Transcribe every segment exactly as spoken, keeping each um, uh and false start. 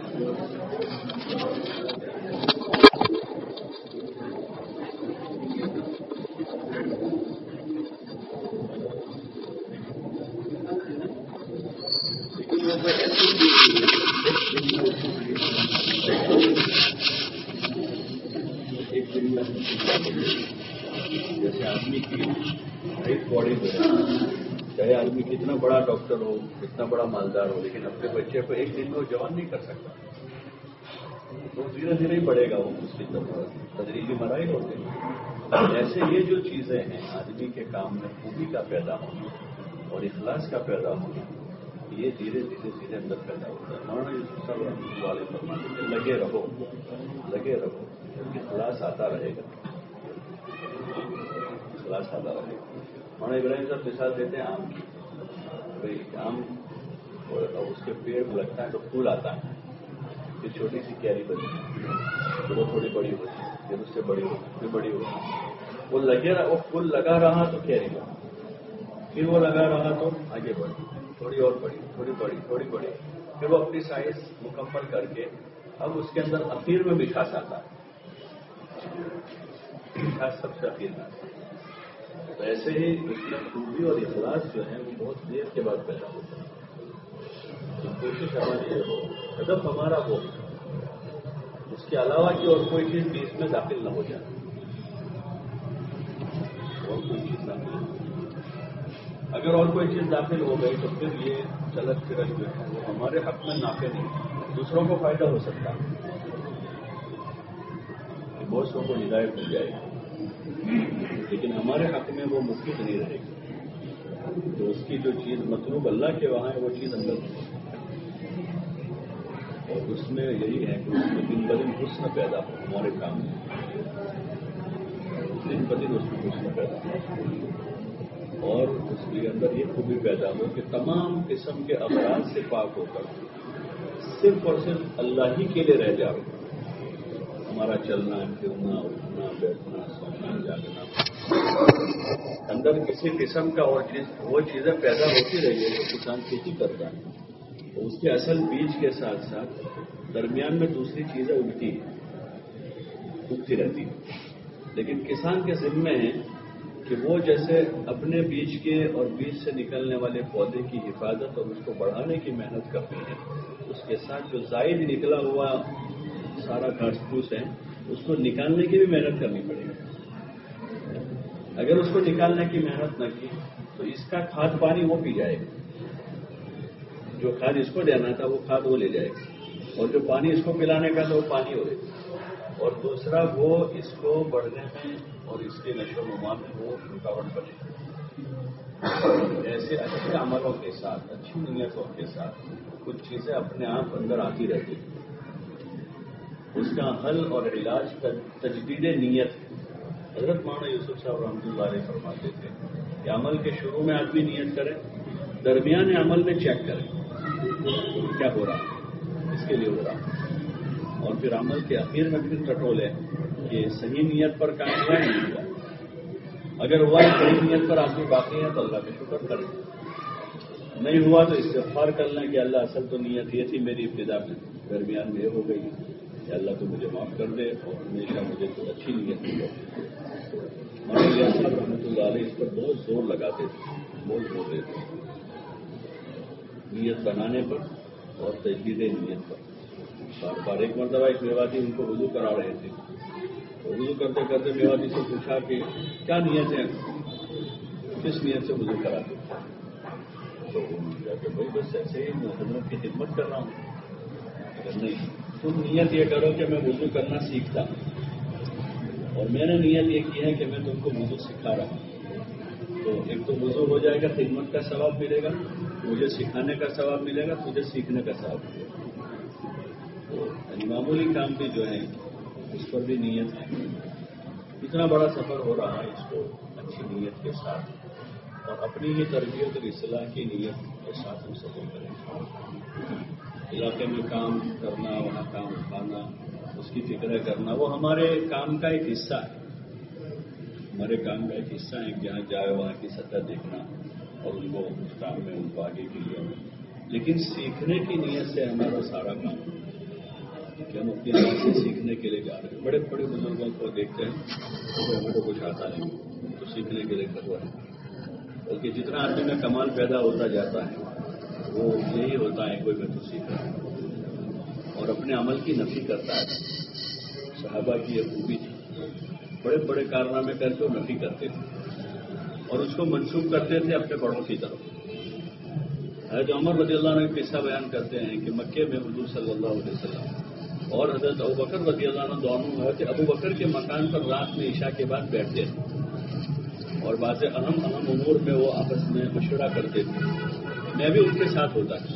جیسے آدمی کی ایک باڈی جو ہے، چاہے آدمی کتنا بڑا ڈاکٹر ہو، کتنا بڑا مالدار ہو، لیکن اپنے بچے کو ایک دن میں جوان نہیں کر سکتا. تو دھیرے دھیرے ہی بڑھے گا وہ، اس کی تدریجی مراحل ہوتے ہیں. ایسے یہ جو چیزیں ہیں آدمی کے کام میں خوبی کا پیدا ہونا اور اخلاص کا پیدا ہونا، یہ دھیرے دھیرے دھیرے اندر پیدا ہوتا ہے. مولانا یوسف صاحب رحمۃ اللہ علیہ فرماتے ہیں لگے رہو لگے رہو اخلاص آتا رہے گا، اخلاص آتا رہے گا. مولانا ابراہیم صاحب مثال دیتے ہیں آم کی. بھائی آم اس کے پیڑ میں لگتا ہے تو پھول آتا ہے، پھر چھوٹی سی کیاری بنتی ہے، پھر وہ تھوڑی بڑی ہوتی ہے، پھر اس سے بڑی ہوتی پھر بڑی ہوتی ہے. وہ لگے رہا، وہ پھول لگا رہا تو کیری بڑی، پھر وہ لگا رہا تو آگے بڑھی، تھوڑی اور بڑی، تھوڑی بڑی، تھوڑی بڑی، پھر وہ اپنی سائز مکمل کر کے اب اس کے اندر اخیر میں مٹھاس آتا ہے. مٹھاس سب سے اخیر میں آتا ہے. تو ایسے ہی اس میں خوبی اور اخلاص جو ہے وہ بہت دیر کے بعد پیدا ہوتا ہے. تو کوشش ہماری یہ ہو، ہدف ہمارا ہو، اس کے علاوہ کی اور کوئی چیز بھی اس میں داخل نہ ہو جائے، اور کوئی چیز داخل نہ ہو. اگر اور کوئی چیز داخل ہو گئی تو پھر یہ چلک پھرک جو ہے وہ ہمارے حق میں نافع نہیں، دوسروں کو فائدہ ہو سکتا ہے، بہت سو کو ہدایت مل جائے گی، لیکن ہمارے حق میں وہ مفید نہیں رہے گی. تو اس کی جو چیز مطلوب اللہ کے وہاں ہے وہ چیز اندر نہیں، اور اس میں یہی ہے کہ اس میں دن بدن حسن پیدا ہو ہمارے کام میں، دن بدن اس میں حسن پیدا ہو، اور اس کے اندر یہ خوبی پیدا ہو کہ تمام قسم کے امراض سے پاک ہو کر صرف اور صرف اللہ ہی کے لیے رہ جاؤ. ہمارا چلنا پھرنا اٹھنا بیٹھنا سونا جاگنا اندر کسی قسم کا اور چیز وہ چیزیں پیدا ہوتی رہی ہے. جو کسان کھیتی کرتا ہے تو اس کے اصل بیج کے ساتھ ساتھ درمیان میں دوسری چیزیں اگتی اگتی رہتی ہیں، لیکن کسان کے ذمے ہے کہ وہ جیسے اپنے بیج کے اور بیج سے نکلنے والے پودے کی حفاظت اور اس کو بڑھانے کی محنت کرتے ہیں، اس کے ساتھ جو زائد نکلا ہوا سارا گھاس پھوس ہے اس کو نکالنے کی بھی محنت کرنی پڑے گی. اگر اس کو نکالنے کی محنت نہ کی تو اس کا کھاد پانی وہ پی جائے گا، جو کھاد اس کو دینا تھا وہ کھاد وہ لے جائے گا، اور جو پانی اس کو پلانے کا تھا وہ پانی ہو گا، اور دوسرا وہ اس کو بڑھنے میں اور اس کے نشو و نما میں وہ رکاوٹ بنے گا. ایسے اچھے عملوں کے ساتھ اچھی نیتوں کے ساتھ کچھ چیزیں اپنے آپ اندر آتی رہتی ہیں. اس کا حل اور علاج تجدید نیت ہے. حضرت مولانا یوسف صاحب رحمۃ اللہ علیہ فرماتے تھے کہ عمل کے شروع میں آدمی نیت کرے، درمیان عمل میں چیک کرے کیا ہو رہا ہے، اس کے لیے ہو رہا ہے، اور پھر عمل کے اخیر میں پھر ٹٹولے کہ صحیح نیت پر کام ہوا ہے نہیں ہوا. اگر ہوا ہے صحیح نیت پر آدمی باقی ہے تو اللہ کا شکر کرے، نہیں ہوا تو استغفار کر لیں کہ اللہ اصل تو نیت یہ تھی میری ابتدا میں، درمیان میں یہ ہو گئی کہ اللہ تو مجھے معاف کر دے اور ہمیشہ مجھے تو اچھی نیت ملے. مولانا صاحب رحمۃ اللہ علیہ اس پر بہت زور لگاتے تھے، بہت زور دیتے تھے نیت بنانے پر اور تجدید نیت پر. بار بار ایک مرتبہ ایک میواتی ان کو وضو کرا رہے تھے، تو وضو کرتے کرتے میواتی سے پوچھا کہ کیا نیت ہے، کس نیت سے وضو کراتے؟ تو انہوں نے کہا کہ بھائی بس ایسے ہی میں حضرت کی خدمت کر رہا ہوں. اگر نہیں تم نیت یہ کرو کہ میں وضو کرنا سیکھتا ہوں، اور میں نے نیت یہ کی ہے کہ میں تم کو وضو سکھا رہا ہوں. تو ایک تو وضو ہو جائے گا، خدمت کا ثواب ملے گا، مجھے سکھانے کا ثواب ملے گا، تجھے سیکھنے کا ثواب ملے گا. تو معمولی کام بھی جو ہے اس پر بھی نیت ہے. اتنا بڑا سفر ہو رہا ہے، اس کو اچھی نیت کے ساتھ اور اپنی ہی تربیت اور اصلاح کی نیت کے ساتھ ہم سفر کریں. علاقے میں کام کرنا، وہاں کام اٹھانا، اس کی فکر کرنا، وہ ہمارے کام کا ایک حصہ ہے. ہمارے کام کا ایک حصہ ہے کہ جہاں جائے وہاں کی سطح دیکھنا اور ان کو اس کام میں ان کو آگے کے لیے. لیکن سیکھنے کی نیت سے ہمارا سارا کام ہم اپنی ذات سے سیکھنے کے لیے جا رہے ہیں. بڑے بڑے بزرگوں کو دیکھتے ہیں تو ہمیں تو کچھ آتا نہیں تو سیکھنے کے لیے کروا ہے. بلکہ جتنا آدمی میں کمال پیدا ہوتا جاتا ہے وہ یہی ہوتا ہے کوئی میں تو سیکھ رہا ہوں اور اپنے عمل کی نفی کرتا ہے. صحابہ کی یہ خوبی تھی, بڑے بڑے کارنامے کر کے وہ نفی کرتے تھے اور اس کو منسوخ کرتے تھے اپنے بڑوں کی طرف. حضرت عمر رضی اللہ عنہ قصہ بیان کرتے ہیں کہ مکے میں حضور صلی اللہ علیہ وسلم اور حضرت ابو بکر رضی اللہ عنہ دونوں حضرت ابو بکر کے مکان پر رات میں عشاء کے بعد بیٹھتے تھے اور بعض اہم اہم امور میں وہ آپس میں مشورہ کرتے تھے. میں بھی ان کے ساتھ ہوتا تھا,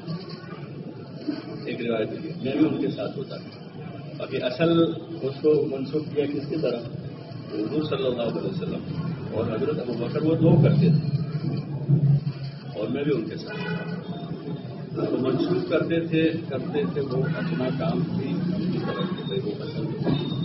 ایک روایت ہے میں بھی ان کے ساتھ ہوتا تھا. باقی اصل اس کو منسوخ کیا کس کی طرف, حضور صلی اللہ علیہ وسلم اور حضرت ابو بکر وہ دو کرتے تھے اور میں بھی ان کے ساتھ تو منسوخ کرتے تھے کرتے تھے وہ اپنا کام بھی ان کی طرف سے وہ پسند.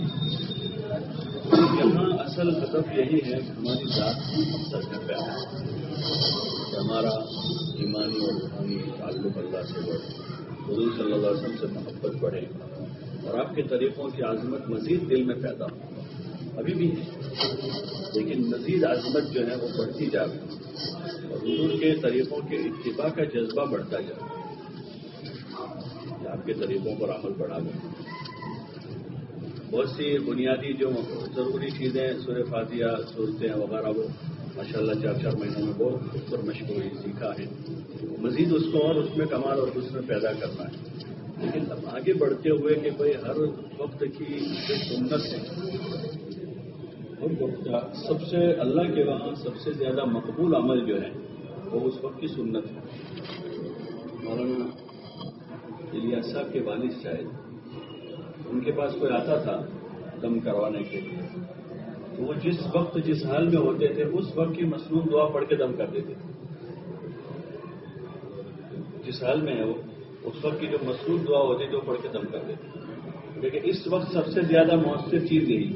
یہاں اصل ہدف یہی ہے کہ ہماری ذات مقصد میں پیدا ہے کہ ہمارا ایمانی اور روحانی تعلق اللہ سے بڑھے, حضور صلی اللہ علیہ وسلم سے محبت بڑھے اور آپ کے طریقوں کی عظمت مزید دل میں پیدا ہو. ابھی بھی ہے لیکن مزید عظمت جو ہے وہ بڑھتی جا رہی ہے اور حضور کے طریقوں کے اتباع کا جذبہ بڑھتا جا رہا ہے. آپ کے طریقوں پر عمل بڑھا گیا. بہت سی بنیادی جو ضروری چیزیں سورہ فاتحہ صورتیں وغیرہ وہ ماشاء اللہ چار چار مہینوں میں بہت اس پر مشق ہوئی سیکھا ہے. مزید اس کو اور اس میں کمال اور حسن پیدا کرنا ہے. لیکن اب آگے بڑھتے ہوئے کہ بھائی ہر وقت کی جو سنت ہے ہر وقت کا سب سے اللہ کے وہاں سب سے زیادہ مقبول عمل جو ہے وہ اس وقت کی سنت ہے. مولانا الیاس صاحب کے والد شاید ان کے پاس کوئی آتا تھا دم کروانے کے لیے تو وہ جس وقت جس حال میں ہوتے تھے اس وقت کی مصنون دعا پڑھ کے دم کر دیتے تھے. جس حال میں ہے وہ اس وقت کی جو مصنون دعا ہوتی تھی وہ پڑھ کے دم کر دیتے تھے. لیکن اس وقت سب سے زیادہ مؤثر چیز یہی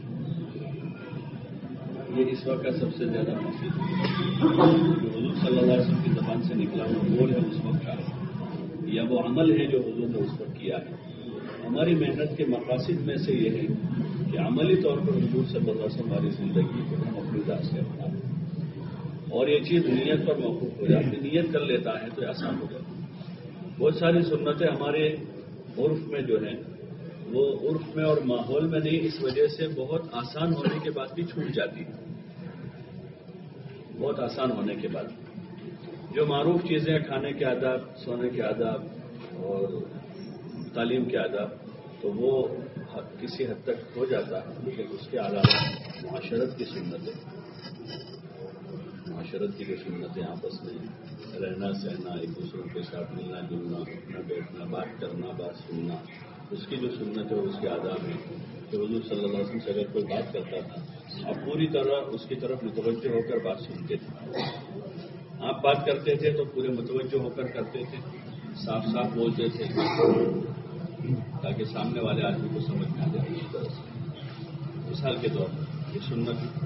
یہ اس وقت کا سب سے زیادہ مؤثر جو حضور صلی اللہ علیہ وسلم کی زبان سے نکلا وہ بول ہے اس وقت کا یا وہ عمل ہے جو حضور نے اس وقت کیا ہے. ہماری محنت کے مقاصد میں سے یہ ہے کہ عملی طور پر حضور صلی اللہ علیہ وسلم ہماری زندگی کو ہم اپنی ذات سے اپنائیں اور یہ چیز نیت پر موقوف ہو جاتی. نیت کر لیتا ہے تو یہ آسان ہو جاتا ہے. بہت ساری سنتیں ہمارے عرف میں جو ہیں وہ عرف میں اور ماحول میں نہیں, اس وجہ سے بہت آسان ہونے کے بعد بھی چھوٹ جاتی ہے. بہت آسان ہونے کے بعد جو معروف چیزیں کھانے کے آداب, سونے کے آداب اور تعلیم کے آداب تو وہ کسی حد تک ہو جاتا ہے. لیکن اس کے علاوہ معاشرت کی سنتیں معاشرت کی جو سنتیں آپس میں رہنا سہنا, ایک دوسروں کے ساتھ ملنا جلنا, اٹھنا بیٹھنا, بات کرنا, بات سننا, اس کی جو سنت ہے اس کے آداب ہیں کہ حضور صلی اللہ علیہ وسلم سے اگر کوئی بات کرتا تھا آپ پوری طرح اس کی طرف متوجہ ہو کر بات سنتے تھے. آپ بات کرتے تھے تو پورے متوجہ ہو کر کرتے تھے, صاف صاف بولتے تھے تاکہ سامنے والے آدمی کو سمجھ میں آ جائے. اس طرح سے مثال کے طور پر یہ سنت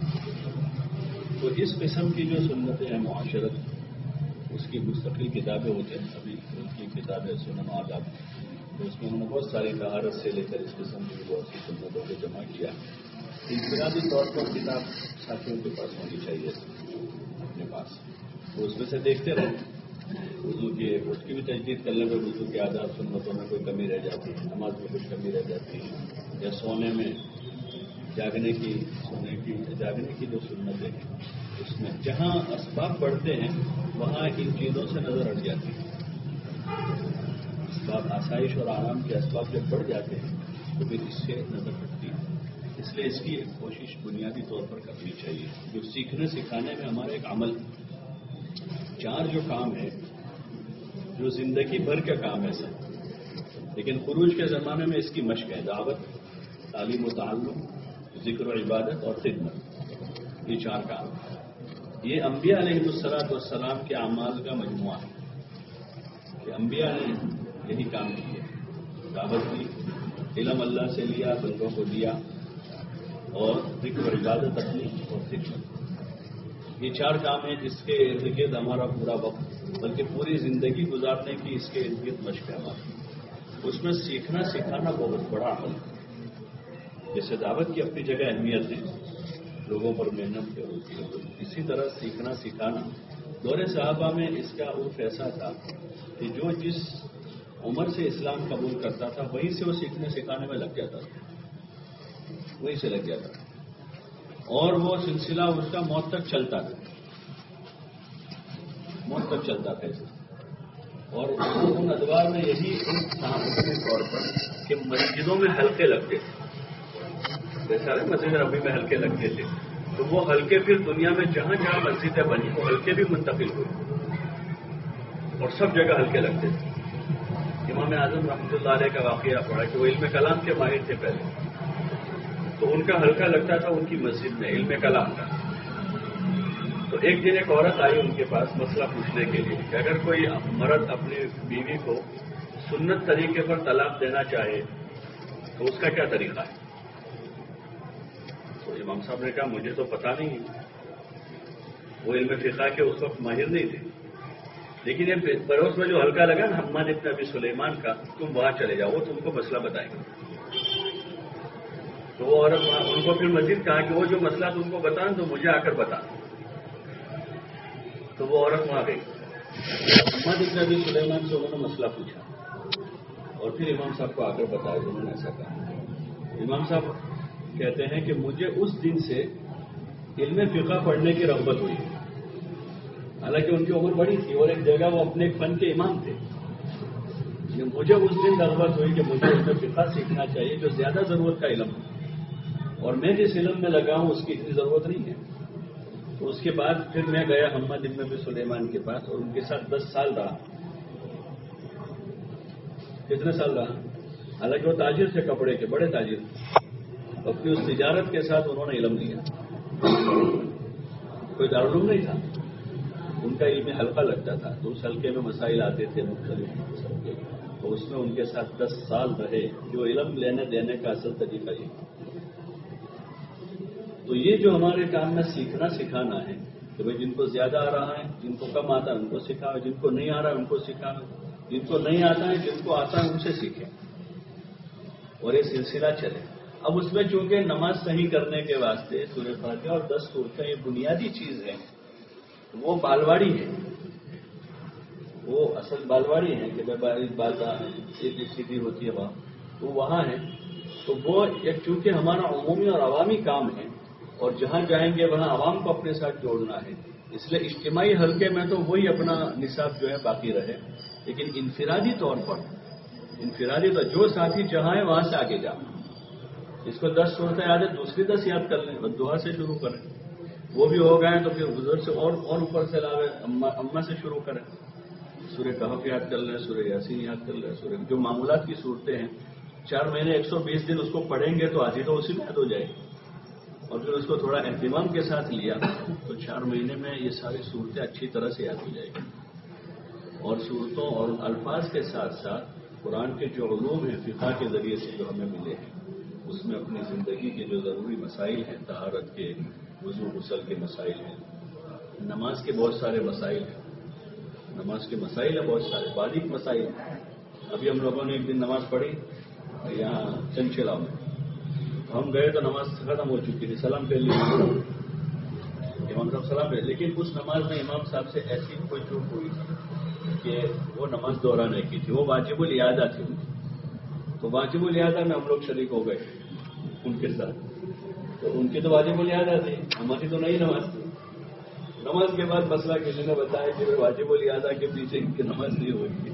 تو اس قسم کی جو سنتیں ہیں معاشرت اس کی مستقل کتابیں ہوتے ہیں. ابھی ان کی کتابیں سنن و آداب تو اس میں انہوں نے بہت ساری طہارت سے لے کر اس قسم کی بہت سی سنتوں کو جمع کیا. انفرادی طور پر کتاب ساتھیوں کے پاس ہونی چاہیے اپنے پاس, تو اس میں سے دیکھتے رہیں. وضو کی اس کی بھی تجدید کرنے میں وضو کے آداب سنتوں میں کوئی کمی رہ جاتی ہے, نماز میں کچھ کمی رہ جاتی ہے, یا سونے میں جاگنے کی سونے کی جاگنے کی جو سنتیں ہیں اس میں جہاں اسباب بڑھتے ہیں وہاں ان چیزوں سے نظر ہٹ جاتی ہے. اسباب آسائش اور آرام کے اسباب جب بڑھ جاتے ہیں تو پھر اس سے نظر ہٹتی ہے. اس لیے اس کی ایک کوشش بنیادی طور پر کرنی چاہیے. جو سیکھنے سکھانے میں ہمارا ایک عمل چار جو کام ہے جو زندگی بھر کا کام ہے سر, لیکن خروج کے زمانے میں اس کی مشق ہے. دعوت, تعلیم و تعلم, ذکر و عبادت اور خدمت, یہ چار کام. یہ انبیاء علیہ الصلوۃ والسلام کے اعمال کا مجموعہ ہے کہ انبیاء نے یہی کام کیے. دعوت کی, علم اللہ سے لیا, بندوں کو دیا, اور ذکر و عبادت اپنی اور خدمت. یہ چار کام ہیں جس کے ارد گرد ہمارا پورا وقت بلکہ پوری زندگی گزارنے کی اس کے ارد گرد مشق ہے ہماری. اس میں سیکھنا سکھانا بہت بڑا عمل ہے. جیسے دعوت کی اپنی جگہ اہمیت ہے، لوگوں پر محنت ہوتی ہے، اسی طرح سیکھنا سکھانا. دور صحابہ میں اس کا عرف ایسا تھا کہ جو جس عمر سے اسلام قبول کرتا تھا وہیں سے وہ سیکھنے سکھانے میں لگ جاتا تھا، وہیں سے لگ جاتا تھا، اور وہ سلسلہ اس کا موت تک چلتا تھا، موت تک چلتا تھا اسے. اور ان ادوار میں یہی تھا طور پر کہ مسجدوں میں حلقے لگتے تھے، جیسا مسجد نبی میں حلقے لگتے تھے، تو وہ حلقے پھر دنیا میں جہاں جہاں مسجدیں بنی وہ حلقے بھی منتقل ہوئے اور سب جگہ حلقے لگتے تھے. امام اعظم رحمۃ اللہ علیہ کا واقعہ پڑا کہ وہ علم کلام کے ماہر تھے پہلے، تو ان کا حلقہ لگتا تھا ان کی مسجد میں علم کلام کا. تو ایک دن ایک عورت آئی ان کے پاس مسئلہ پوچھنے کے لیے کہ اگر کوئی مرد اپنی بیوی کو سنت طریقے پر طلاق دینا چاہے تو اس کا کیا طریقہ ہے. تو امام صاحب نے کہا مجھے تو پتا نہیں، وہ علم فقہ کے اس وقت ماہر نہیں تھے، لیکن یہ پڑوس میں جو حلقہ لگا نا حماد ابن ابی سلیمان کا، تم وہاں چلے جاؤ، وہ تم کو مسئلہ بتائیں گے. تو وہ عورت ان کو پھر مزید کہا کہ وہ جو مسئلہ تم کو بتائیں تو مجھے آ کر بتا. تو وہ عورت وہاں گئی، حماد ابن ابی سلیمان سے انہوں نے مسئلہ پوچھا اور پھر امام صاحب کو آ کر بتایا. انہوں نے ایسا کہا. امام صاحب کہتے ہیں کہ مجھے اس دن سے علم فقہ پڑھنے کی رغبت ہوئی، حالانکہ ان کی عمر بڑی تھی اور ایک جگہ وہ اپنے ایک فن کے امام تھے. مجھے اس دن رغبت ہوئی کہ مجھے علم فقہ سیکھنا چاہیے جو زیادہ ضرورت کا علم ہے، اور میں جس علم میں لگا ہوں اس کی اتنی ضرورت نہیں ہے. تو اس کے بعد پھر میں گیا حماد ابن ابی سلیمان کے پاس اور ان کے ساتھ دس سال رہا. کتنے سال رہا؟ حالانکہ وہ تاجر تھے، کپڑے کے بڑے تاجر تھے. اپنی اس تجارت کے ساتھ انہوں نے علم لیا. کوئی دارالعلوم نہیں تھا، ان کا علم حلقہ لگتا تھا، تو اس حلقے میں مسائل آتے تھے مختلف قسم کے، تو اس میں ان کے ساتھ دس سال رہے. جو علم لینے دینے کا اصل طریقہ یہ. تو یہ جو ہمارے کام میں سیکھنا سکھانا ہے کہ بھائی جن کو زیادہ آ رہا ہے، جن کو کم آتا ہے ان کو سکھاؤ، جن کو نہیں آ رہا ہے ان کو سکھاؤ، جن کو نہیں آتا ہے جن کو آتا ہے ان سے سیکھیں، اور یہ سلسلہ چلے. اب اس میں چونکہ نماز صحیح کرنے کے واسطے سورہ فاتحہ اور دس سورتیں یہ بنیادی چیز ہے، وہ بالواڑی ہے، وہ اصل بالواڑی ہے کہ بات سیدھی سیدھی ہوتی ہے وہاں، وہ وہاں ہے. تو وہ ایک چونکہ ہمارا عمومی اور عوامی کام ہے، اور جہاں جائیں گے وہاں عوام کو اپنے ساتھ جوڑنا ہے، اس لیے اجتماعی حلقے میں تو وہی اپنا نصاب جو ہے باقی رہے، لیکن انفرادی طور پر انفرادی طور جو ساتھی جہاں ہے وہاں سے آگے جانا. اس کو دس صورتیں یاد ہے، دوسری دس یاد کر لیں، بس دعا سے شروع کریں. وہ بھی ہو گئے تو پھر بزرگ سے اور اور اوپر سے لاوے، اما سے شروع کریں. سورہ کہف یاد کر لیں، سورہ یاسین یاد کر لیں، سورہ جو معمولات کی صورتیں ہیں، چار مہینے ایک سو بیس دن اس کو پڑھیں گے تو آدھی تو اسی میں یاد ہو جائے گی. اور پھر اس کو تھوڑا اہتمام کے ساتھ لیا تو چار مہینے میں یہ ساری صورتیں اچھی طرح سے یاد ہو جائے گی. اور صورتوں اور الفاظ کے ساتھ ساتھ قرآن کے جو علوم ہیں فقہ کے ذریعے سے جو ہمیں ملے ہیں، اس میں اپنی زندگی کے جو ضروری مسائل ہیں، طہارت کے، وضو غسل کے مسائل ہیں، نماز کے بہت سارے مسائل ہیں، نماز کے مسائل ہیں بہت سارے باریک مسائل ہیں. ابھی ہم لوگوں نے ایک دن نماز پڑھی یہاں چنچلا میں، ہم گئے تو نماز ختم ہو چکی تھی، سلام پہ لیا امام صاحب سلام پہ، لیکن اس نماز میں امام صاحب سے ایسی کوئی چوک ہوئی تھی کہ وہ نماز دہرانے کی تھی، وہ واجب الاعادہ تھی ان کی. تو واجب الاعادہ میں ہم لوگ شریک ہو گئے ان کے ساتھ. تو ان کی تو واجب الاعادہ تھی، ہماری تو نئی نماز تھی. نماز کے بعد مسئلہ کسی نے بتایا کہ واجب الاعادہ کے پیچھے ان کی نماز نہیں ہوئی،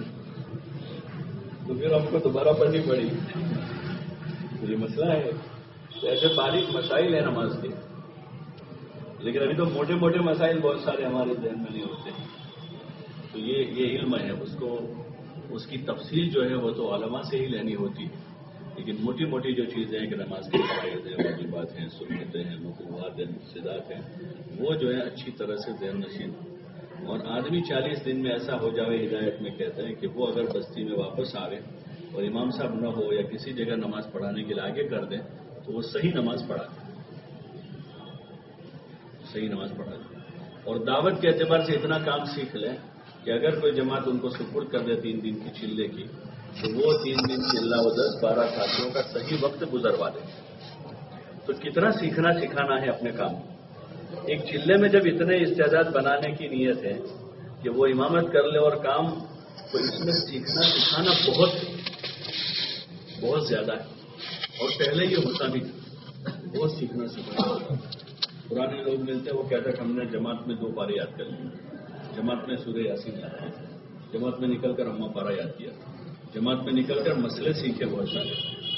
تو پھر ہم کو دوبارہ پڑھنی پڑی. یہ مسئلہ ہے. ایسے باریک مسائل ہیں نماز کے، لیکن ابھی تو موٹے موٹے مسائل بہت سارے ہمارے ذہن میں نہیں ہوتے. تو یہ یہ علم ہے، اس کو اس کی تفصیل جو ہے وہ تو علماء سے ہی لینی ہوتی ہے. لیکن موٹی موٹی جو چیزیں ہیں کہ نماز کی فرائض ہیں، واجبات ہیں، سنتیں ہیں، مکروہات ہیں، مفسدات ہیں، وہ جو ہے اچھی طرح سے ذہن نشین. اور آدمی چالیس دن میں ایسا ہو جاوے، ہدایت میں کہتے ہیں کہ وہ اگر بستی میں واپس آوے اور امام صاحب نہ ہو یا کسی جگہ نماز پڑھانے کے لیے آگے کر دیں تو وہ صحیح نماز پڑھا دیں، صحیح نماز پڑھا دیں. اور دعوت کے اعتبار سے اتنا کام سیکھ لیں کہ اگر کوئی جماعت ان کو سپرد کر دے تین دن کی چلے کی، تو وہ تین دن چلنا وہ دس بارہ ساتھیوں کا صحیح وقت گزروا دے. تو کتنا سیکھنا سکھانا ہے اپنے کام. ایک چلے میں جب اتنے استعداد بنانے کی نیت ہے کہ وہ امامت کر لے اور کام، تو اس میں سیکھنا سکھانا بہت بہت زیادہ ہے. اور پہلے یہ ہوتا بھی تھا، بہت سیکھنا سکھانا. پرانے لوگ ملتے ہیں، وہ کہتے ہیں کہ ہم نے جماعت میں دو پارے یاد کر لیے، جماعت میں سورہ یاسین یاد کیا، جماعت میں نکل کر اما پارا یاد کیا، جماعت میں نکل کر مسئلے سیکھے بہت سارے،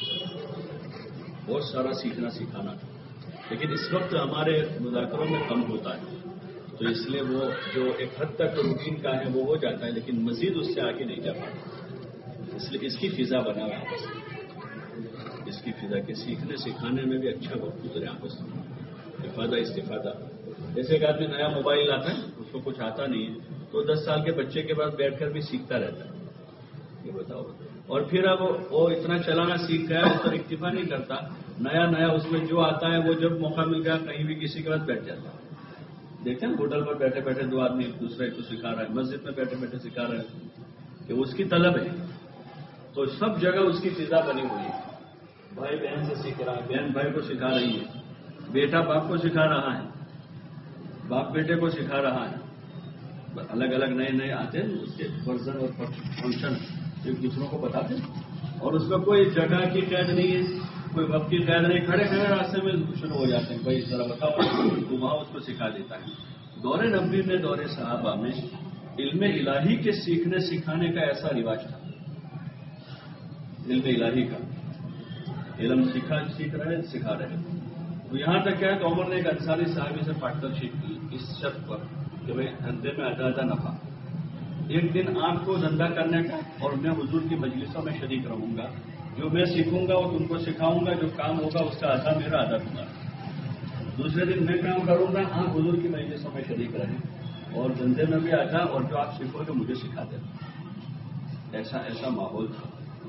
بہت سارا سیکھنا سکھانا. لیکن اس وقت ہمارے مذاکروں میں کم ہوتا ہے، تو اس لیے وہ جو ایک حد تک روٹین کا ہے وہ ہو جاتا ہے، لیکن مزید اس سے آگے نہیں جا پاتا. اس لیے اس کی فضا بنا ہوا آپس میں، اس کی فضا کے سیکھنے سکھانے میں بھی اچھا وقت گزرے آپس میں، افادہ استفادہ. جیسے ایک آدمی نیا موبائل لاتا ہے، اس کو کچھ آتا نہیں ہے، تو دس سال کے بچے کے پاس بیٹھ کر بھی سیکھتا رہتا ہے. یہ بتاؤ. اور پھر اب وہ اتنا چلانا سیکھ گیا، اس پر اکتفا نہیں کرتا، نیا نیا اس میں جو آتا ہے وہ جب موقع مل گیا کہیں بھی کسی کے پاس بیٹھ جاتا ہے. دیکھیں ہوٹل پر بیٹھے بیٹھے دو آدمی ایک دوسرے کو سکھا رہے ہیں، مسجد میں بیٹھے بیٹھے سکھا رہے ہیں کہ اس کی طلب ہے. تو سب جگہ اس کی فضا بنی ہوئی ہے. بھائی بہن سے سیکھ رہا ہے، بہن بھائی کو سکھا رہی ہے، بیٹا باپ کو سکھا رہا ہے، باپ بیٹے کو سکھا رہا ہے. الگ الگ نئے نئے آتے ہیں، اس کے ورژن اور فنکشن ایک دوسروں کو بتاتے ہیں. اور اس میں کوئی جگہ کی قید نہیں ہے، کوئی وقت کی قید نہیں. کھڑے کھڑے راستے میں شروع ہو جاتے ہیں، بھائی ذرا بتاؤ، تو وہاں اس کو سکھا دیتا ہے. دور نبوی میں، دور صحابہ میں علم الہی کے سیکھنے سکھانے کا ایسا رواج تھا. علم الہی کا علم سیکھا سیکھ رہے سکھا رہے. تو یہاں تک کیا ہے کہ عمر نے ایک انصاری صحابی سے پارٹنرشپ کی اس شرط پر کہ بھائی دھندے میں آدھا آدھا نفع. ایک دن آپ کو دھندا کرنے کا اور میں حضور کی مجلسوں میں شریک رہوں گا، جو میں سیکھوں گا وہ تم کو سکھاؤں گا، جو کام ہوگا اس کا آدھا میرا آدھا تمہارا. دوسرے دن میں کام کروں گا، آپ حضور کی مجلسوں میں شریک رہیں اور دھندے میں بھی آدھا، اور جو آپ سیکھو گے مجھے سکھا دینا. ایسا ایسا ماحول تھا.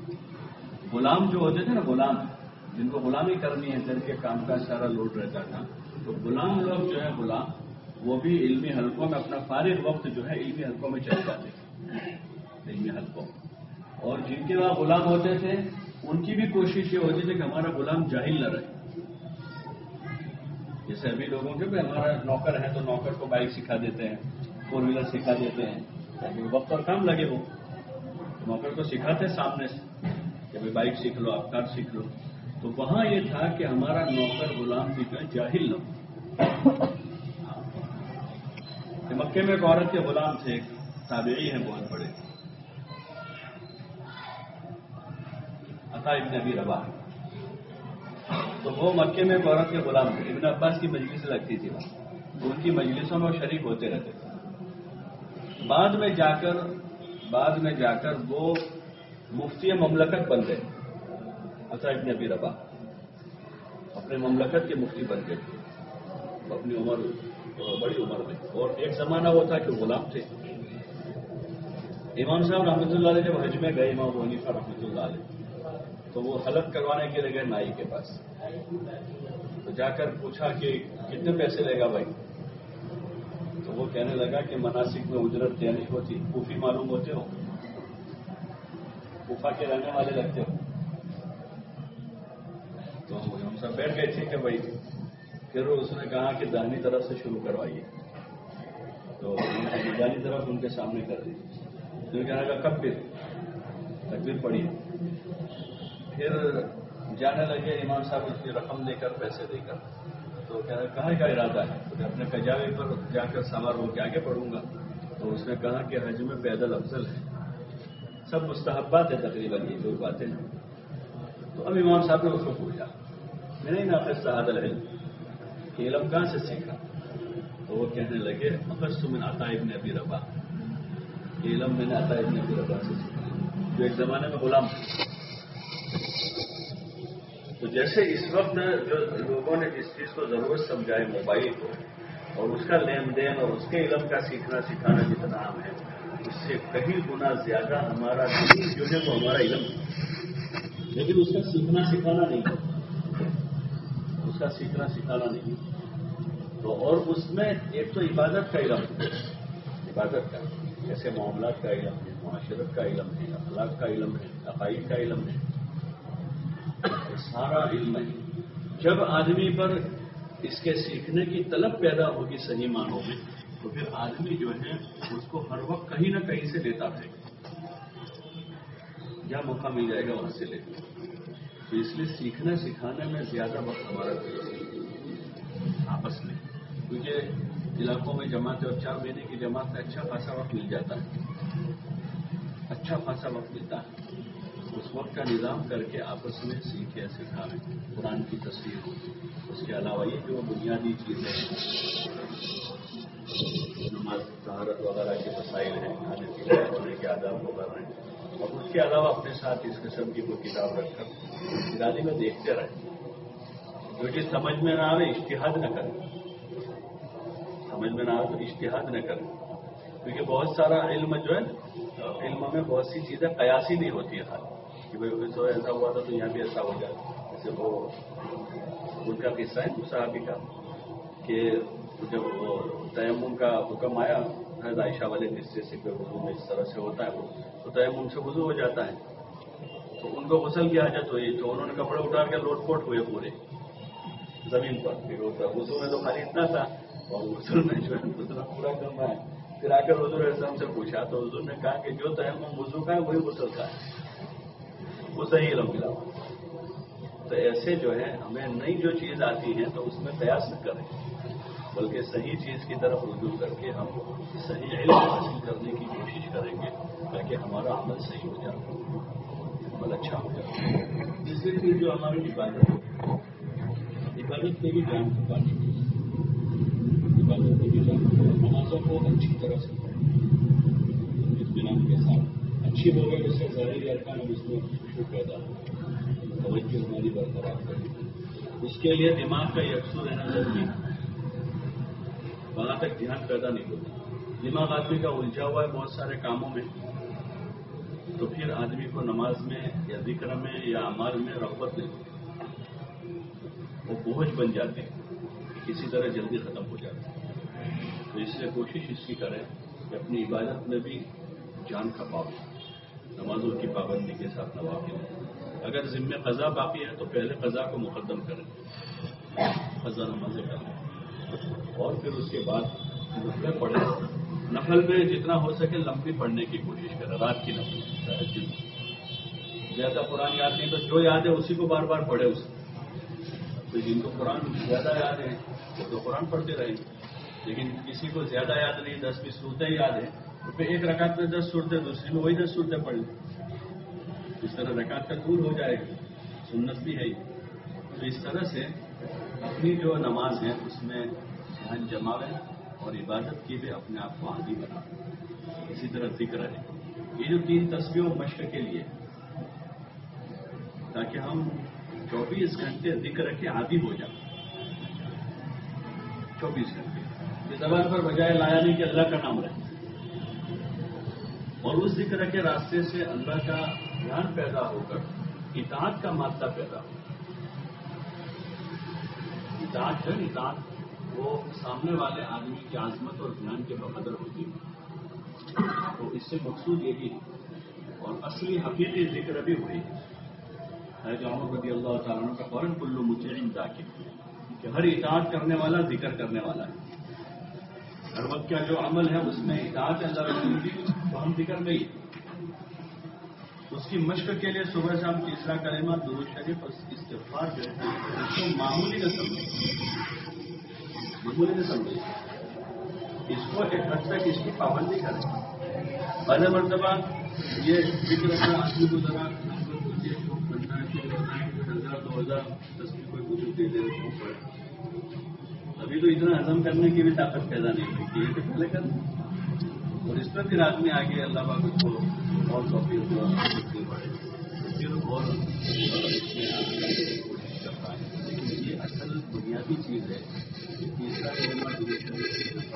غلام جو ہوتے تھے نا، غلام جن کو غلامی کرنی ہے، جن کے کام کا سارا لوڈ رہتا تھا، تو غلام لوگ جو ہے غلام، وہ بھی علمی حلقوں میں اپنا فارغ وقت جو ہے علمی حلقوں میں چلے جاتے تھے. علمی حلقوں. اور جن کے وہاں غلام ہوتے تھے ان کی بھی کوشش یہ ہوتی تھی کہ ہمارا غلام جاہل نہ رہے. جیسے ابھی لوگوں کے بھی ہمارا نوکر ہے تو نوکر کو بائک سکھا دیتے ہیں، فور ویلر سکھا دیتے ہیں تاکہ وقت اور کام لگے. وہ نوکر کو سکھاتے سامنے سے کہ بھائی بائک سیکھ لو، آپ کار سیکھ لو. تو وہاں یہ تھا کہ ہمارا نوکر غلام بھی جو ہے جاہل نہ ہو. کہ مکے میں ایک عورت کے غلام تھے، تابعی ہیں بہت بڑے، عطا ابن ابی رباح. تو وہ مکے میں ایک عورت کے غلام تھے، ابن عباس کی مجلس لگتی تھی وہاں، تو ان کی مجلسوں میں وہ شریک ہوتے رہتے تھے. بعد میں جا کر بعد میں جا کر وہ مفتی مملکت بن گئے. عطا ابن ابی رباح اپنے مملکت کے مفتی بن گئے اپنی عمر، بڑی عمر میں. اور ایک زمانہ وہ تھا کہ غلام تھے. امام صاحب رحمۃ اللہ علیہ جب حج میں گئے، امام ابو حنیفہ رحمۃ اللہ علیہ، تو وہ حلق کروانے کے لیے گئے نائی کے پاس. تو جا کر پوچھا کہ کتنے پیسے لے گا بھائی؟ تو وہ کہنے لگا کہ مناسک میں اجرت دینی ہوتی. کوفی معلوم ہوتے ہو؟ کوفہ کے رہنے والے لگتے ہو؟ تو ہم سب بیٹھ گئے تھے کہ بھائی. پھر اس نے کہا کہ داہنی طرف سے شروع کروائیے. تو داہنی طرف ان کے سامنے کر دی. تو کہنے لگا کب پھر تکبیر پڑی. پھر جانے لگے امام صاحب اس کی رقم دے کر، پیسے دے کر. تو کہاں کا ارادہ ہے؟ تو اپنے کجاوے پر جا کر سوار ہو کے آگے بڑھوں گا. تو اس نے کہا کہ حج میں پیدل افضل ہے. سب مستحبات ہے تقریباً یہ جو باتیں ہیں. تو اب امام صاحب نے اس کو پوچھا، میں نہیں ناقص صحاد العلم، کہ علم کہاں سے سیکھا؟ تو وہ کہنے لگے اخذت من عطا ابن ابی رباح، یہ علم میں نے عطا ابن ابی رباح سے سیکھا، جو ایک زمانے میں غلام تھا. تو جیسے اس وقت جو لوگوں نے جس چیز کو ضرورت سمجھائے موبائل کو، اور اس کا لین دین اور اس کے علم کا سیکھنا سکھانا جتنا عام ہے، اس سے کہیں گنا زیادہ ہمارا دین جو ہے وہ ہمارا علم ہے. لیکن اس کا سیکھنا سکھانا نہیں ہے، اس کا سیکھنا سکھانا نہیں. تو اور اس میں ایک تو عبادت کا علم ہے، عبادت کا، جیسے معاملات کا علم ہے، معاشرت کا علم ہے، اخلاق کا علم ہے، عقائد کا علم ہے، سارا علم ہے. جب آدمی پر اس کے سیکھنے کی طلب پیدا ہوگی صحیح معنوں میں، تو پھر آدمی جو ہے اس کو ہر وقت کہیں نہ کہیں سے لیتا رہے گا، جہاں موقع مل جائے گا وہاں سے لے گا. تو اس لیے سیکھنے سکھانے میں زیادہ وقت ہمارا آپس میں، کیونکہ علاقوں میں جماعت اور چار مہینے کی جماعت میں اچھا خاصا وقت مل جاتا ہے، اچھا خاصا وقت ملتا ہے. اس وقت کا نظام کر کے آپس میں سیکھے سکھائیں، قرآن کی تفسیر ہو. اس کے علاوہ یہ جو بنیادی چیزیں ہیں، نماز طہارت وغیرہ کے مسائل ہیں، کھانے پینے ہونے کے آداب وغیرہ ہیں، اور اس کے علاوہ اپنے ساتھ اس قسم کی کوئی کتاب رکھ کر ارادی میں دیکھتے رہیں. جو چیز سمجھ میں نہ آئے اجتہاد نہ کریں، سمجھ میں نہ آئے تو اجتہاد نہ کریں، کیونکہ بہت سارا علم جو ہے علم میں بہت سی چیزیں قیاسی نہیں ہوتی ہیں، کہ بھائی تو ایسا ہوا تھا تو یہاں بھی ایسا ہو جائے. جیسے وہ ان کا قصہ ہے صحابی کا کہ جب وہ تیمم کا حکم آیا حضرت عائشہ والے قصے سے کہ وضو میں اس طرح سے ہوتا ہے وہ تو تیمم سے وضو ہو جاتا ہے. تو ان کو غسل کی حاجت ہوئی تو انہوں نے کپڑے اٹھا کے لوٹ پوٹ ہوئے پورے زمین پر. پھر وضو میں تو خالی اتنا تھا اور غسل میں جو ہے اتنا پورا کرنا ہے. پھر آ کر حضور اعظم سے پوچھا تو حضور نے کہا کہ جو تیمم وضو کا ہے وہی غسل کا ہے، وہ صحیح علم ملا. تو ایسے جو ہے ہمیں نئی جو چیز آتی ہے تو اس میں قیاس نہ کریں، بلکہ صحیح چیز کی طرف رجوع کر کے ہم صحیح علم حاصل کرنے کی کوشش کریں گے تاکہ ہمارا عمل صحیح ہو جائے، عمل اچھا ہو جائے. اس سے پھر جو ہماری عبادت عبادت پہ بھی جان پانی عبادت پہ بھی جان نمازوں کو اچھی طرح سے اطمینان کے ساتھ اچھی ہو گئے، اس سے ظاہری ارکان اور اس میں خوشبو پیدا ہو، توجہ ہماری برقرار کرے. اس کے لیے دماغ کا یکسو رہنا ضروری ہے، وہاں تک دھیان پیدا نہیں ہوتا. دماغ آدمی کا الجھا ہوا ہے بہت سارے کاموں میں، تو پھر آدمی کو نماز میں یا ذکر میں یا اعمال میں رغبت نہیں ہوتی، وہ بوجھ بن جاتے ہیں، کسی طرح جلدی ختم ہو جاتے ہیں. تو اس لیے کوشش اس کی کریں کہ اپنی عبادت میں بھی جان کھپاؤ، نمازوں کی پابندی کے ساتھ نوافل. اگر ذمہ قضا باقی ہے تو پہلے قضا کو مقدم کریں، قضا نمازیں کریں، اور پھر اس کے بعد نفل پڑھیں. نفل میں جتنا ہو سکے لمبی پڑھنے کی کوشش کریں، رات کی نفل. زیادہ قرآن یاد نہیں تو جو یاد ہے اسی کو بار بار پڑھے. اس تو جن کو قرآن زیادہ یاد ہے وہ تو قرآن پڑھتے رہیں، لیکن کسی کو زیادہ یاد نہیں، دس بیس صورتیں یاد ہیں تو پھر ایک رکعت میں دس صورتیں، دوسری میں وہی دس صورتیں پڑھ لیں. اس طرح رکعت کا طول ہو جائے گی، سنت بھی ہے. تو اس طرح سے اپنی جو نماز ہے اس میں ذہن جماویں اور عبادت کی بھی اپنے آپ کو عادی بنائیں. اسی طرح ذکر ہے، یہ جو تین تسبیح و مشق کے لیے تاکہ ہم چوبیس گھنٹے ذکر کے عادی ہو جائیں. چوبیس گھنٹے یہ زبان پر بجائے لایا نہیں کہ اللہ کا نام رہے، اور اس ذکر کے راستے سے اللہ کا دھیان پیدا ہو کر اطاعت کا مادہ پیدا ہو. اطاعت ہے، اطاعت وہ سامنے والے آدمی کی عظمت اور دھیان کے بقدر ہوتی ہے. تو اس سے مقصود یہ بھی ہے، اور اصلی حقیقی ذکر بھی وہی ہے. حضرت عمر رضی اللہ تعالیٰ عنہ کا قول کل مطیع ذاکر، کہ ہر اطاعت کرنے والا ذکر کرنے والا ہے. ہر وقت کا جو عمل ہے اس میں اطاعت اللہ رسول کی، تو ہم ذکر میں ہی. اس کی مشق کے لیے صبح شام تیسرا کلمہ درود شریف اور استغفار جو ہے اس کو معمولی نہ سمجھے، معمولی نہ سمجھے، اس کو ایک حد تک اس کی پابندی کریں. پہلے مرتبہ یہ ذکر اپنا آدمی کو ذرا ہزار دو ہزار تصویر کوئی وجود دے دے رہے پڑے، ابھی تو اتنا ہضم کرنے کی بھی طاقت پیدا نہیں ہوئی کہ یہ تو پہلے کرنا، اور اس پر پھر آدمی آگے اللہ پاک اس کو اور توفیق بڑھے پھر اور اس میں آگے جانے کی کوشش کرتا ہے. لیکن یہ اصل بنیادی چیز ہے کہ تیسرا کلمہ درود شریف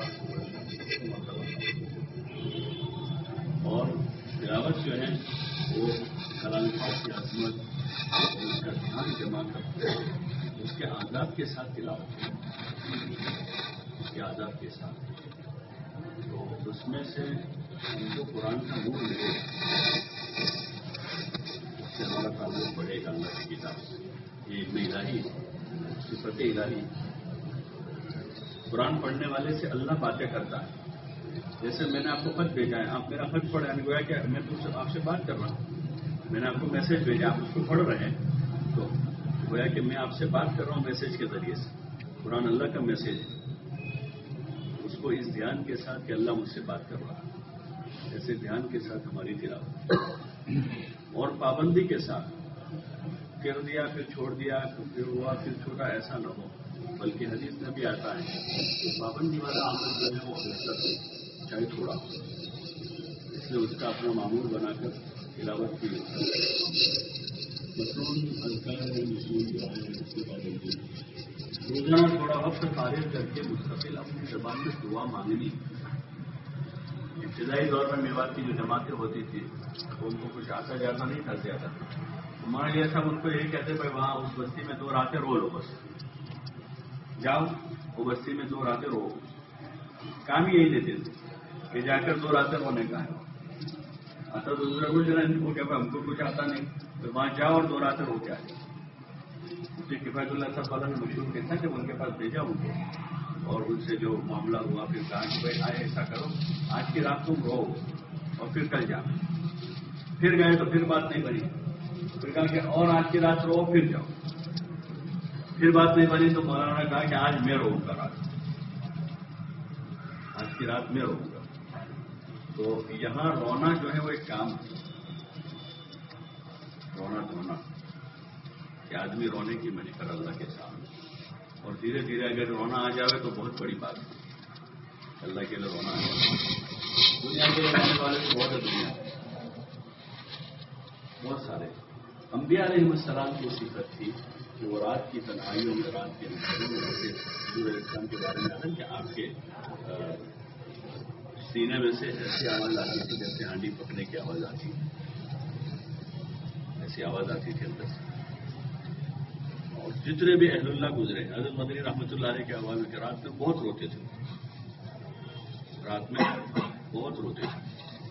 اور تلاوت جو ہے وہ کلام پاک کی عظمت اور اس کا دھیان جمع کرتے ہیں. اس کے آداب کے ساتھ تلاوت اس کے آداب کے ساتھ، تو اس میں سے ہم کو قرآن کا نور ملے اس سے ہمارا تعلق بڑھے گا اللہ کی کتاب سے. یہ علم الہی صفت الہی. قرآن پڑھنے والے سے اللہ باتیں کرتا ہے. جیسے میں نے آپ کو خط بھیجا ہے, آپ میرا خط پڑھا ہے, گویا کہ میں تو آپ سے بات کر رہا ہوں. میں نے آپ کو میسج بھیجا, آپ اس کو پڑھ رہے ہیں, تو گویا کہ میں آپ سے بات کر رہا ہوں میسج کے ذریعے سے. قرآن اللہ کا میسج ہے. اس کو اس دھیان کے ساتھ کہ اللہ مجھ سے بات کر رہا ہے, ایسے دھیان کے ساتھ ہماری تلاوت اور پابندی کے ساتھ. کر دیا پھر چھوڑ دیا پھر ہوا پھر چھوٹا, ایسا نہ ہو. بلکہ حدیث میں بھی آتا ہے کہ پابندی والا عمل جو ہے وہ بہتر چاہے تھوڑا, اس لیے اس کا اپنا معمول بنا کر تلاوت کی. مصنون اذکار ہے, مصنون دعائیں ہیں, اس کی پابندی. روزانہ تھوڑا وقت فارغ کر کے مستقل اپنی زبان میں دعا مانگنی. ابتدائی دور میں میوات کی جو جماعتیں ہوتی تھی ان کو کچھ آتا جاتا نہیں تھا زیادہ. ہمارے لیے سب ان کو یہی کہتے بھائی وہاں اس بستی میں دو راتیں رو لو, بس جاؤ وہ بستی میں دو راتیں رو. کام ہی یہی دیتے تھے کہ جا کر دو راتیں رونے کا ہے. آتا تو دوسرا کچھ نہیں, وہ کہ ہم کو کچھ آتا نہیں, تو وہاں جاؤ اور دو راتیں رو کے آئے. کفایت اللہ صاحب والا نے مشہور کہتا کہ ان کے پاس بھیجا ان کو, اور ان سے جو معاملہ ہوا پھر کہا کہ بھائی آئے ایسا کرو آج کی رات تم رہو اور پھر کل جاؤ. پھر گئے تو پھر بات نہیں بنی. پھر کہا کہ اور آج کی رات رہو پھر جاؤ. پھر بات نہیں بنی تو مولانا نے کہا کہ آج میں رہوں گا رات, آج کی رات میں رہوں گا. تو یہاں رونا جو ہے وہ ایک کام ہے, رونا دھونا کہ آدمی رونے کی میں نے کر اللہ کے سامنے, اور دھیرے دھیرے اگر رونا آ جائے تو بہت بڑی بات ہے. اللہ کے لیے رونا آ جائے. دنیا کے رہنے والے تو بہت ہے, دنیا بہت سارے. انبیاء علیہ السلام کی صفت تھی کہ وہ رات کی تنہائیوں میں, رات کے اندھیروں میں رہتے. حضور علیہ السلام کے بارے میں آتا کہ آپ کے سینے میں سے ایسی آواز آتی تھی جیسے ہانڈی پکنے کی آواز آتی ہے, ایسی آواز آتی تھی اندر سے. اور جتنے بھی اہل اللہ گزرے, حضرت مدنی رحمۃ اللہ علیہ کے حوالے میں کہ رات میں بہت روتے تھے, رات میں بہت روتے تھے.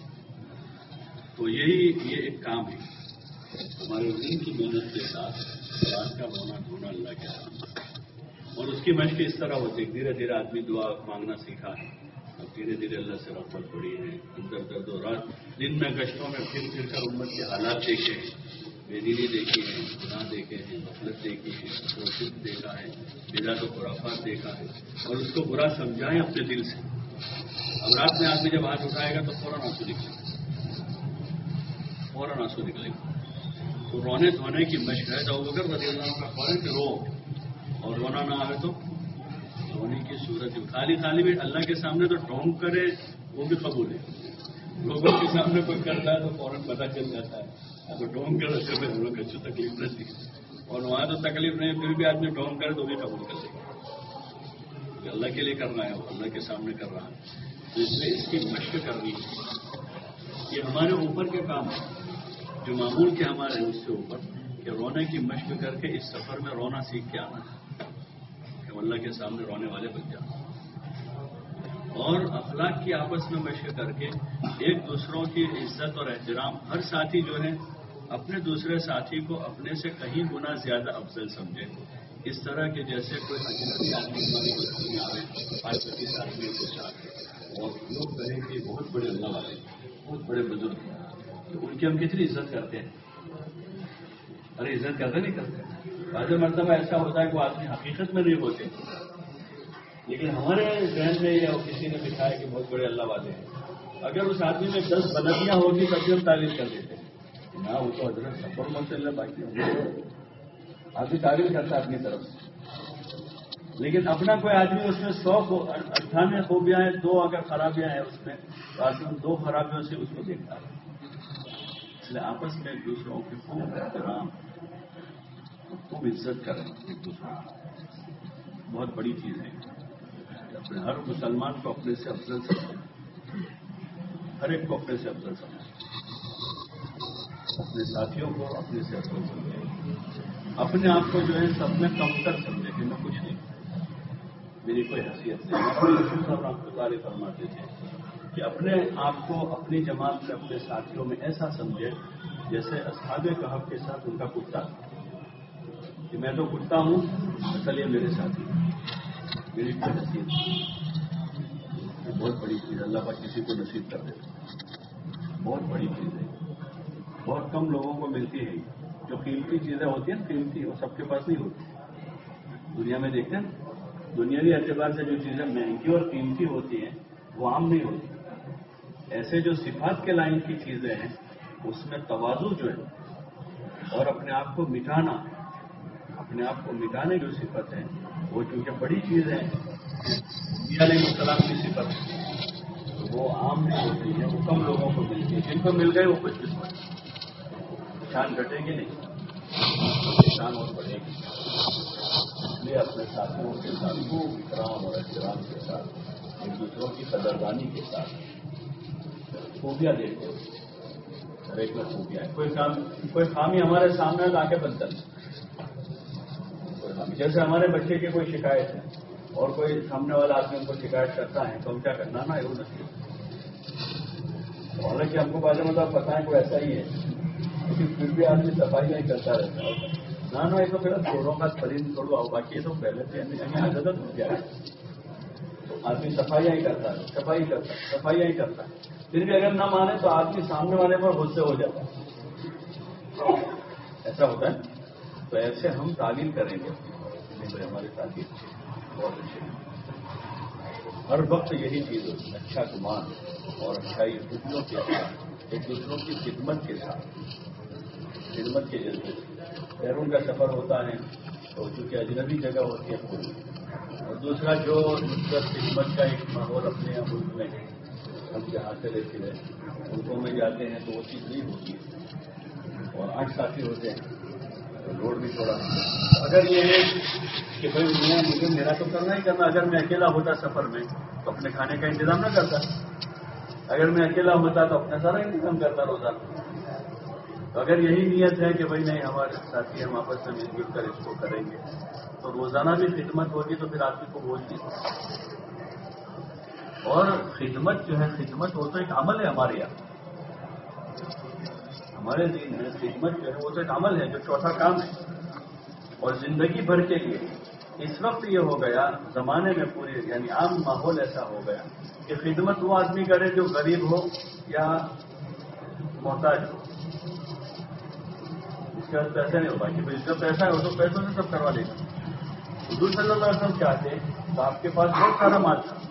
تو یہی یہ ایک کام ہے ہمارے دن کی محنت کے ساتھ رات کا رونا دھونا اللہ کے سامنے. اور اس کی مشق اس طرح ہوتی ہے, دھیرے دھیرے آدمی دعا مانگنا سیکھا ہے, اور دھیرے دھیرے اللہ سے رغبت پڑی ہے. اندر درد و رات دن میں گشتوں میں پھر پھر کر امت کے حالات دیکھے ہیں, بے دینی دیکھی ہے, گناہ دیکھے ہیں, غفلت دیکھی ہے, شرک دیکھا ہے, بدعت و خرافات دیکھا ہے, اور اس کو برا سمجھائیں اپنے دل سے. اب رات میں آدمی جب ہاتھ اٹھائے گا تو فوراً آنسو نکلے گا, فوراً آنسو نکلے گا. تو رونے دھونے کی مشق ہے. ابو بکر رضی اللہ عنہ کا قول ہے کہ رو, اور رونا نہ آئے تو رونے کی صورت خالی خالی بھی اللہ کے سامنے تو ڈھونگ کرے وہ بھی قبول ہے. لوگوں کے سامنے کوئی کرتا ہے تو فوراً پتہ چل جاتا ہے. تو ڈھونگ کر رکھے میں ہم لوگ اچھی تکلیف نہیں تھی, اور وہاں تو تکلیف نہیں, پھر بھی آدمی ڈھونگ کرے تو بھی قبول کر لے گا. اللہ کے لیے کر رہا ہے, وہ اللہ کے سامنے کر رہا ہے. تو اس لیے اس کی مشق کرنی ہے. یہ ہمارے اوپر کے کام ہے جو معمول کے ہمارے اس سے اوپر کہ رونے کی مشق کر کے اس سفر میں رونا سیکھ کے آنا ہے کہ اللہ کے سامنے رونے والے بن جانا. اور اخلاق کی آپس میں مشق کر کے ایک دوسروں کی عزت اور احترام. ہر ساتھی جو ہے اپنے دوسرے ساتھی کو اپنے سے کہیں گنا زیادہ افضل سمجھے. اس طرح کے جیسے کوئی اجنبی آدمی ہماری بستی میں آئے, آج پچیس آدمی کے ساتھ, اور لوگ کہیں کہ بہت بڑے اللہ والے, بہت بڑے بزرگ ہیں, تو ان کی ہم کتنی عزت کرتے ہیں. ارے عزت کرتے نہیں کرتے. بعض مرتبہ ایسا ہوتا ہے کہ وہ آدمی حقیقت میں نہیں ہوتے, لیکن ہمارے ذہن میں یا کسی نے دکھایا کہ بہت بڑے اللہ والے ہیں. اگر اس آدمی میں دس بلندیاں ہوگی تب بھی ہم تعریف کر دیتے ہیں. نہ وہ تو حضرت سفر مت اللہ باقی آدمی تعریف کرتا ہے اپنی طرف سے, لیکن اپنا کوئی آدمی اس میں سو اٹھانوے خوبیاں ہیں, دو اگر خرابیاں ہیں اس میں, تو آدمی دو خرابیوں سے اس کو دیکھتا ہے. اس لیے آپس میں ایک دوسروں کے خوب احترام, خوب عزت کریں ایک دوسروں کی, بہت بڑی چیز ہے. اپنے ہر مسلمان کو اپنے سے افضل سمجھیں, ہر ایک کو اپنے سے افضل سمجھیں, اپنے ساتھیوں کو اپنے سے افضل سمجھیں, اپنے آپ کو جو ہے سب میں کمتر سمجھیں کہ میں کچھ نہیں, میری کوئی حیثیت نہیں. رسول صاحب رحمۃ اللہ علیہ فرماتے تھے کہ اپنے آپ کو اپنی جماعت سے اپنے ساتھیوں میں ایسا سمجھے جیسے اصحاب کہف کے ساتھ ان کا کتا کہ میں تو کتا ہوں، اصل یہ میرے ساتھی میری کوئی نصیب، بہت بڑی چیز اللہ پاک کسی کو نصیب کر دیتا، بہت بڑی چیز ہے، بہت کم لوگوں کو ملتی ہے۔ جو قیمتی چیزیں ہوتی ہیں قیمتی، وہ سب کے پاس نہیں ہوتی۔ دنیا میں دیکھتے ہیں دنیاوی اعتبار سے جو چیزیں مہنگی اور قیمتی ہوتی ہیں وہ عام نہیں ہوتی۔ ایسے جو صفات کے لائن کی چیزیں ہیں اس میں تواضع جو ہے اور اپنے آپ کو مٹانا، اپنے آپ کو مٹانے جو صفت ہے وہ چونکہ بڑی چیز ہے، انبیاء علیہ السلام کی صفت وہ عام نہیں ہوتی ہے، وہ کم لوگوں کو ملتی ہے۔ جن کو مل گئے وہ کچھ قسمت، شان گھٹے گی نہیں، شان اور بڑھے گی۔ اس لیے اپنے ساتھیوں کے ساتھ خوب اکرام اور احترام کے ساتھ، ایک دوسروں کی قدردانی کے ساتھ خوبیاں دیکھتے ہیں، ہر ایک میں خوبیاں ہیں۔ کوئی کام کوئی خامی ہمارے سامنے لا کے بنتا ہے، کوئی خامی جیسے ہمارے بچے کی کوئی شکایت ہے اور کوئی سامنے والا آدمی ان کو شکایت کرتا ہے تو ہم کیا کرنا نا یہ نصیب، حالانکہ ہم کو بعض مطلب پتہ ہے کوئی ایسا ہی ہے لیکن پھر بھی آدمی صفائی نہیں کرتا رہتا ہے۔ نہ نہ یہ تو پھر چھوڑوں کا فرین چھوڑو آؤ، باقی یہ تو پہلے سے عادت ہو گیا ہے، آدمی صفائیاں ہی کرتا ہے، صفائی کرتا ہے، صفائیاں ہی کرتا ہے، پھر بھی اگر نہ مانے تو آدمی سامنے والے پر غصے ہو جاتا ہے، ایسا ہوتا ہے۔ تو ایسے ہم تعلیم کریں گے، ہمارے تعلیم بہت اچھے، ہر وقت یہی چیز ہوتی ہے، اچھا گمان اور اچھائی دوسروں کے ساتھ، ایک دوسروں کی خدمت کے ساتھ، خدمت کے جذبے سے۔ بیرون کا سفر ہوتا ہے تو چونکہ اجنبی جگہ ہوتی ہے پوری، اور دوسرا جو نسبت خدمت کا ایک ماحول اپنے یہاں ملک میں ہم جہاں سے لیتے ہیں ملکوں میں جاتے ہیں تو وہ چیز نہیں ہوتی ہے، اور آٹھ ساتھی ہوتے ہیں تو لوڈ بھی تھوڑا۔ اگر یہ ہے کہ بھائی میں مجھے میرا تو کرنا ہی کرنا، اگر میں اکیلا ہوتا سفر میں تو اپنے کھانے کا انتظام نہ کرتا، اگر میں اکیلا ہوتا تو اپنا سارا انتظام کرتا روزانہ۔ تو اگر یہی نیت ہے کہ بھائی نہیں ہمارے ساتھی ہم آپس میں مل جل کر اس کو کریں گے تو روزانہ بھی خدمت ہوگی تو پھر آدمی کو بوجھ نہیں ہوگا۔ اور خدمت جو ہے خدمت وہ تو ایک عمل ہے ہمارے یہاں، ہمارے دین میں خدمت جو ہے وہ تو ایک عمل ہے جو چوتھا کام ہے، اور زندگی بھر کے لیے۔ اس وقت یہ ہو گیا زمانے میں پورے یعنی عام ماحول ایسا ہو گیا کہ خدمت وہ آدمی کرے جو غریب ہو یا محتاج ہو، اس کا پیسہ نہیں ہوگا کہ اس کا پیسہ ہے وہ تو پیسوں سے سب کروا لے گا۔ حضور صلی اللہ علیہ وسلم چاہتے تو آپ کے پاس بہت سارا مال تھا،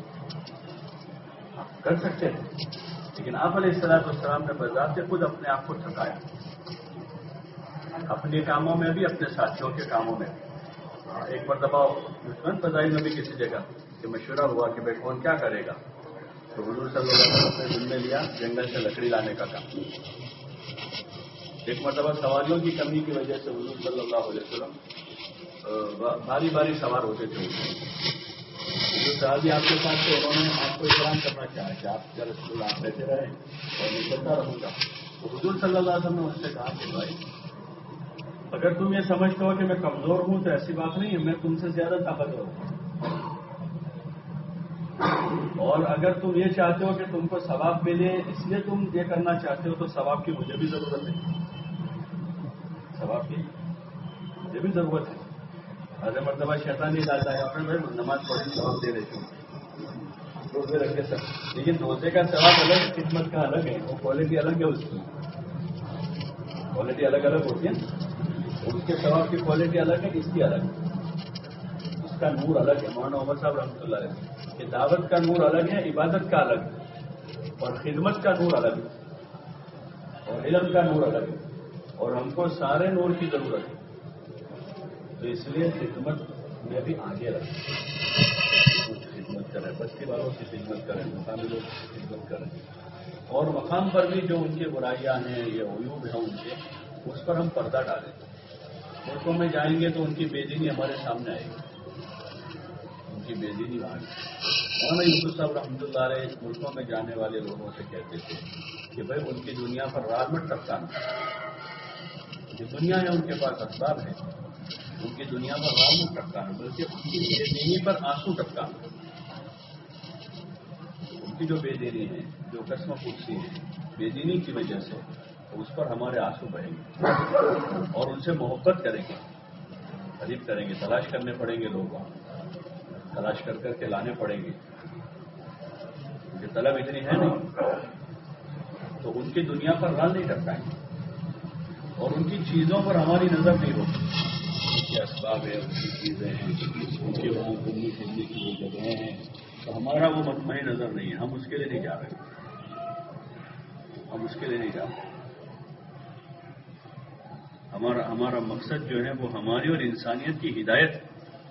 آپ کر سکتے تھے، لیکن آپ علیہ الصلوۃ والسلام نے بذات خود اپنے آپ کو تھکایا، اپنے کاموں میں بھی اپنے ساتھیوں کے کاموں میں بھی۔ ایک مرتبہ عثمان فضائل میں بھی کسی جگہ کہ مشورہ ہوا کہ بھائی کون کیا کرے گا، تو حضور صلی اللہ علیہ وسلم نے ذمہ لیا جنگل سے لکڑی لانے کا کام۔ ایک مرتبہ سواریوں کی کمی کی وجہ سے حضور صلی اللہ علیہ وسلم باری باری سوار ہوتے تھے، جو صحابی آپ کے ساتھ تھے انہوں نے آپ کو احترام کرنا چاہا کہ آپ کا رسول آپ بیٹھے رہے اور میں چلتا رہوں گا۔ تو حضور صلی اللہ علیہ وسلم نے ان سے کہا کہ بھائی اگر تم یہ سمجھتے ہو کہ میں کمزور ہوں تو ایسی بات نہیں ہے، میں تم سے زیادہ طاقتور ہوں، اور اگر تم یہ چاہتے ہو کہ تم کو ثواب ملے اس لیے تم یہ کرنا چاہتے ہو تو ثواب کی مجھے بھی ضرورت ہے، ثواب کی مجھے بھی ضرورت ہے۔ ہر مرتبہ شیطان نہیں لاتا ہے اپنے بھائی نماز پڑھی ثواب دے دیتے ہوں روزے رکھے سب، لیکن روزے کا ثواب الگ ہے، خدمت کا الگ ہے، وہ کوالٹی الگ ہے، اس کی کوالٹی الگ الگ ہوتی ہے، اس کے ثواب کی کوالٹی الگ ہے، اس کی الگ ہے، اس کا نور الگ ہے۔ مولانا عمر صاحب رحمۃ اللہ علیہ کہ دعوت کا نور الگ ہے، عبادت کا الگ ہے، اور خدمت کا نور الگ ہے، اور علم کا نور الگ ہے، اور ہم کو سارے نور کی ضرورت ہے، تو اس لیے خدمت میں بھی آگے رکھیں، خدمت کریں، بستی والوں کی خدمت کریں، مقامی لوگوں کی خدمت کریں، اور مقام پر بھی جو ان کی برائیاں ہیں یا عیوب ہیں ان کے اس پر ہم پردہ ڈالیں۔ ملکوں میں جائیں گے تو ان کی بے دینی ہمارے سامنے آئے گی، ان کی بے دینی وہاں مولانا یوسف صاحب رحمۃ اللہ علیہ ملکوں میں جانے والے لوگوں سے کہتے تھے کہ بھائی ان کی دنیا پر رات مت ٹپکانا، یہ دنیا ہے ان کے پاس اسباب ہے، ان کی دنیا پر رات مت ٹپکانا بلکہ ان کی بے دینی پر آنسو ٹپکانا۔ کی جو بے دینی ہے، جو قسم پرسی ہے بے دینی کی وجہ سے، تو اس پر ہمارے آنسو بہیں گے اور ان سے محبت کریں گے، قریب کریں گے، تلاش کرنے پڑیں گے، لوگ تلاش کر کر کے لانے پڑیں گے، کیونکہ طلب اتنی ہے نہیں، تو ان کی دنیا پر راز نہیں کر پائیں گے اور ان کی چیزوں پر ہماری نظر نہیں ہوگی، ان کے اسباب ہیں، ان کی چیزیں ہیں، ان کے وہاں گھومنے پھرنے کی وہ جگہیں ہیں، تو ہمارا وہ مطمئن نظر نہیں ہے، ہم اس کے لیے نہیں جا رہے، ہم اس کے لیے نہیں جا رہے۔ ہمارا ہمارا مقصد جو ہے وہ ہماری اور انسانیت کی ہدایت ہے،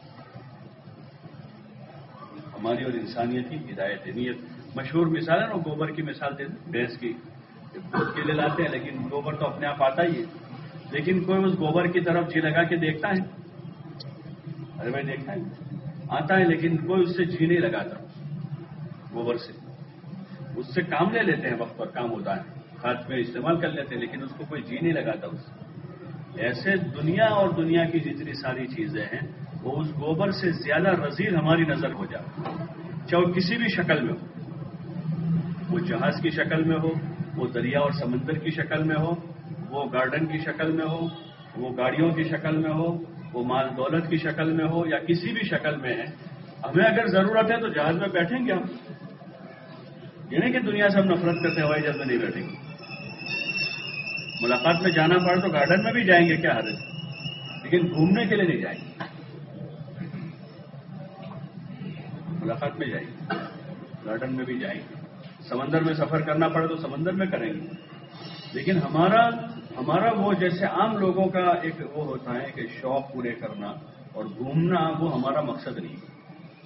ہماری اور انسانیت کی ہدایت ہے۔ یہ مشہور مثال ہے نا، گوبر کی مثال دے بھینس کی، دودھ کے لیے لاتے ہیں لیکن گوبر تو اپنے آپ آتا ہی ہے، لیکن کوئی اس گوبر کی طرف جی لگا کے دیکھتا ہے؟ ارے بھائی دیکھتا ہے، آتا ہے لیکن کوئی اس سے جی نہیں لگاتا، گوبر سے اس سے کام لے لیتے ہیں، وقت پر کام ہوتا ہے، کھاد میں استعمال کر لیتے ہیں، لیکن اس کو کوئی جی نہیں لگاتا اس سے۔ ایسے دنیا اور دنیا کی جتنی ساری چیزیں ہیں وہ اس گوبر سے زیادہ رذیل ہماری نظر ہو جاتی، چاہے کسی بھی شکل میں ہو، وہ جہاز کی شکل میں ہو، وہ دریا اور سمندر کی شکل میں ہو، وہ گارڈن کی شکل میں ہو، وہ گاڑیوں کی شکل میں ہو، وہ مال دولت کی شکل میں ہو، یا کسی بھی شکل میں ہے۔ ہمیں اگر ضرورت ہے تو جہاز میں بیٹھیں گے ہم، یہ نہیں کہ دنیا سے ہم نفرت کرتے ہیں ہوائی جہاز میں نہیں بیٹھیں گے، ملاقات میں جانا پڑے تو گارڈن میں بھی جائیں گے، کیا حرج ہے، لیکن گھومنے کے لیے نہیں جائیں گے، ملاقات میں جائیں گے، گارڈن میں بھی جائیں گے، سمندر میں سفر کرنا پڑے تو سمندر میں کریں گے، لیکن ہمارا ہمارا وہ جیسے عام لوگوں کا ایک وہ ہوتا ہے کہ شوق پورے کرنا اور گھومنا، وہ ہمارا مقصد نہیں ہے،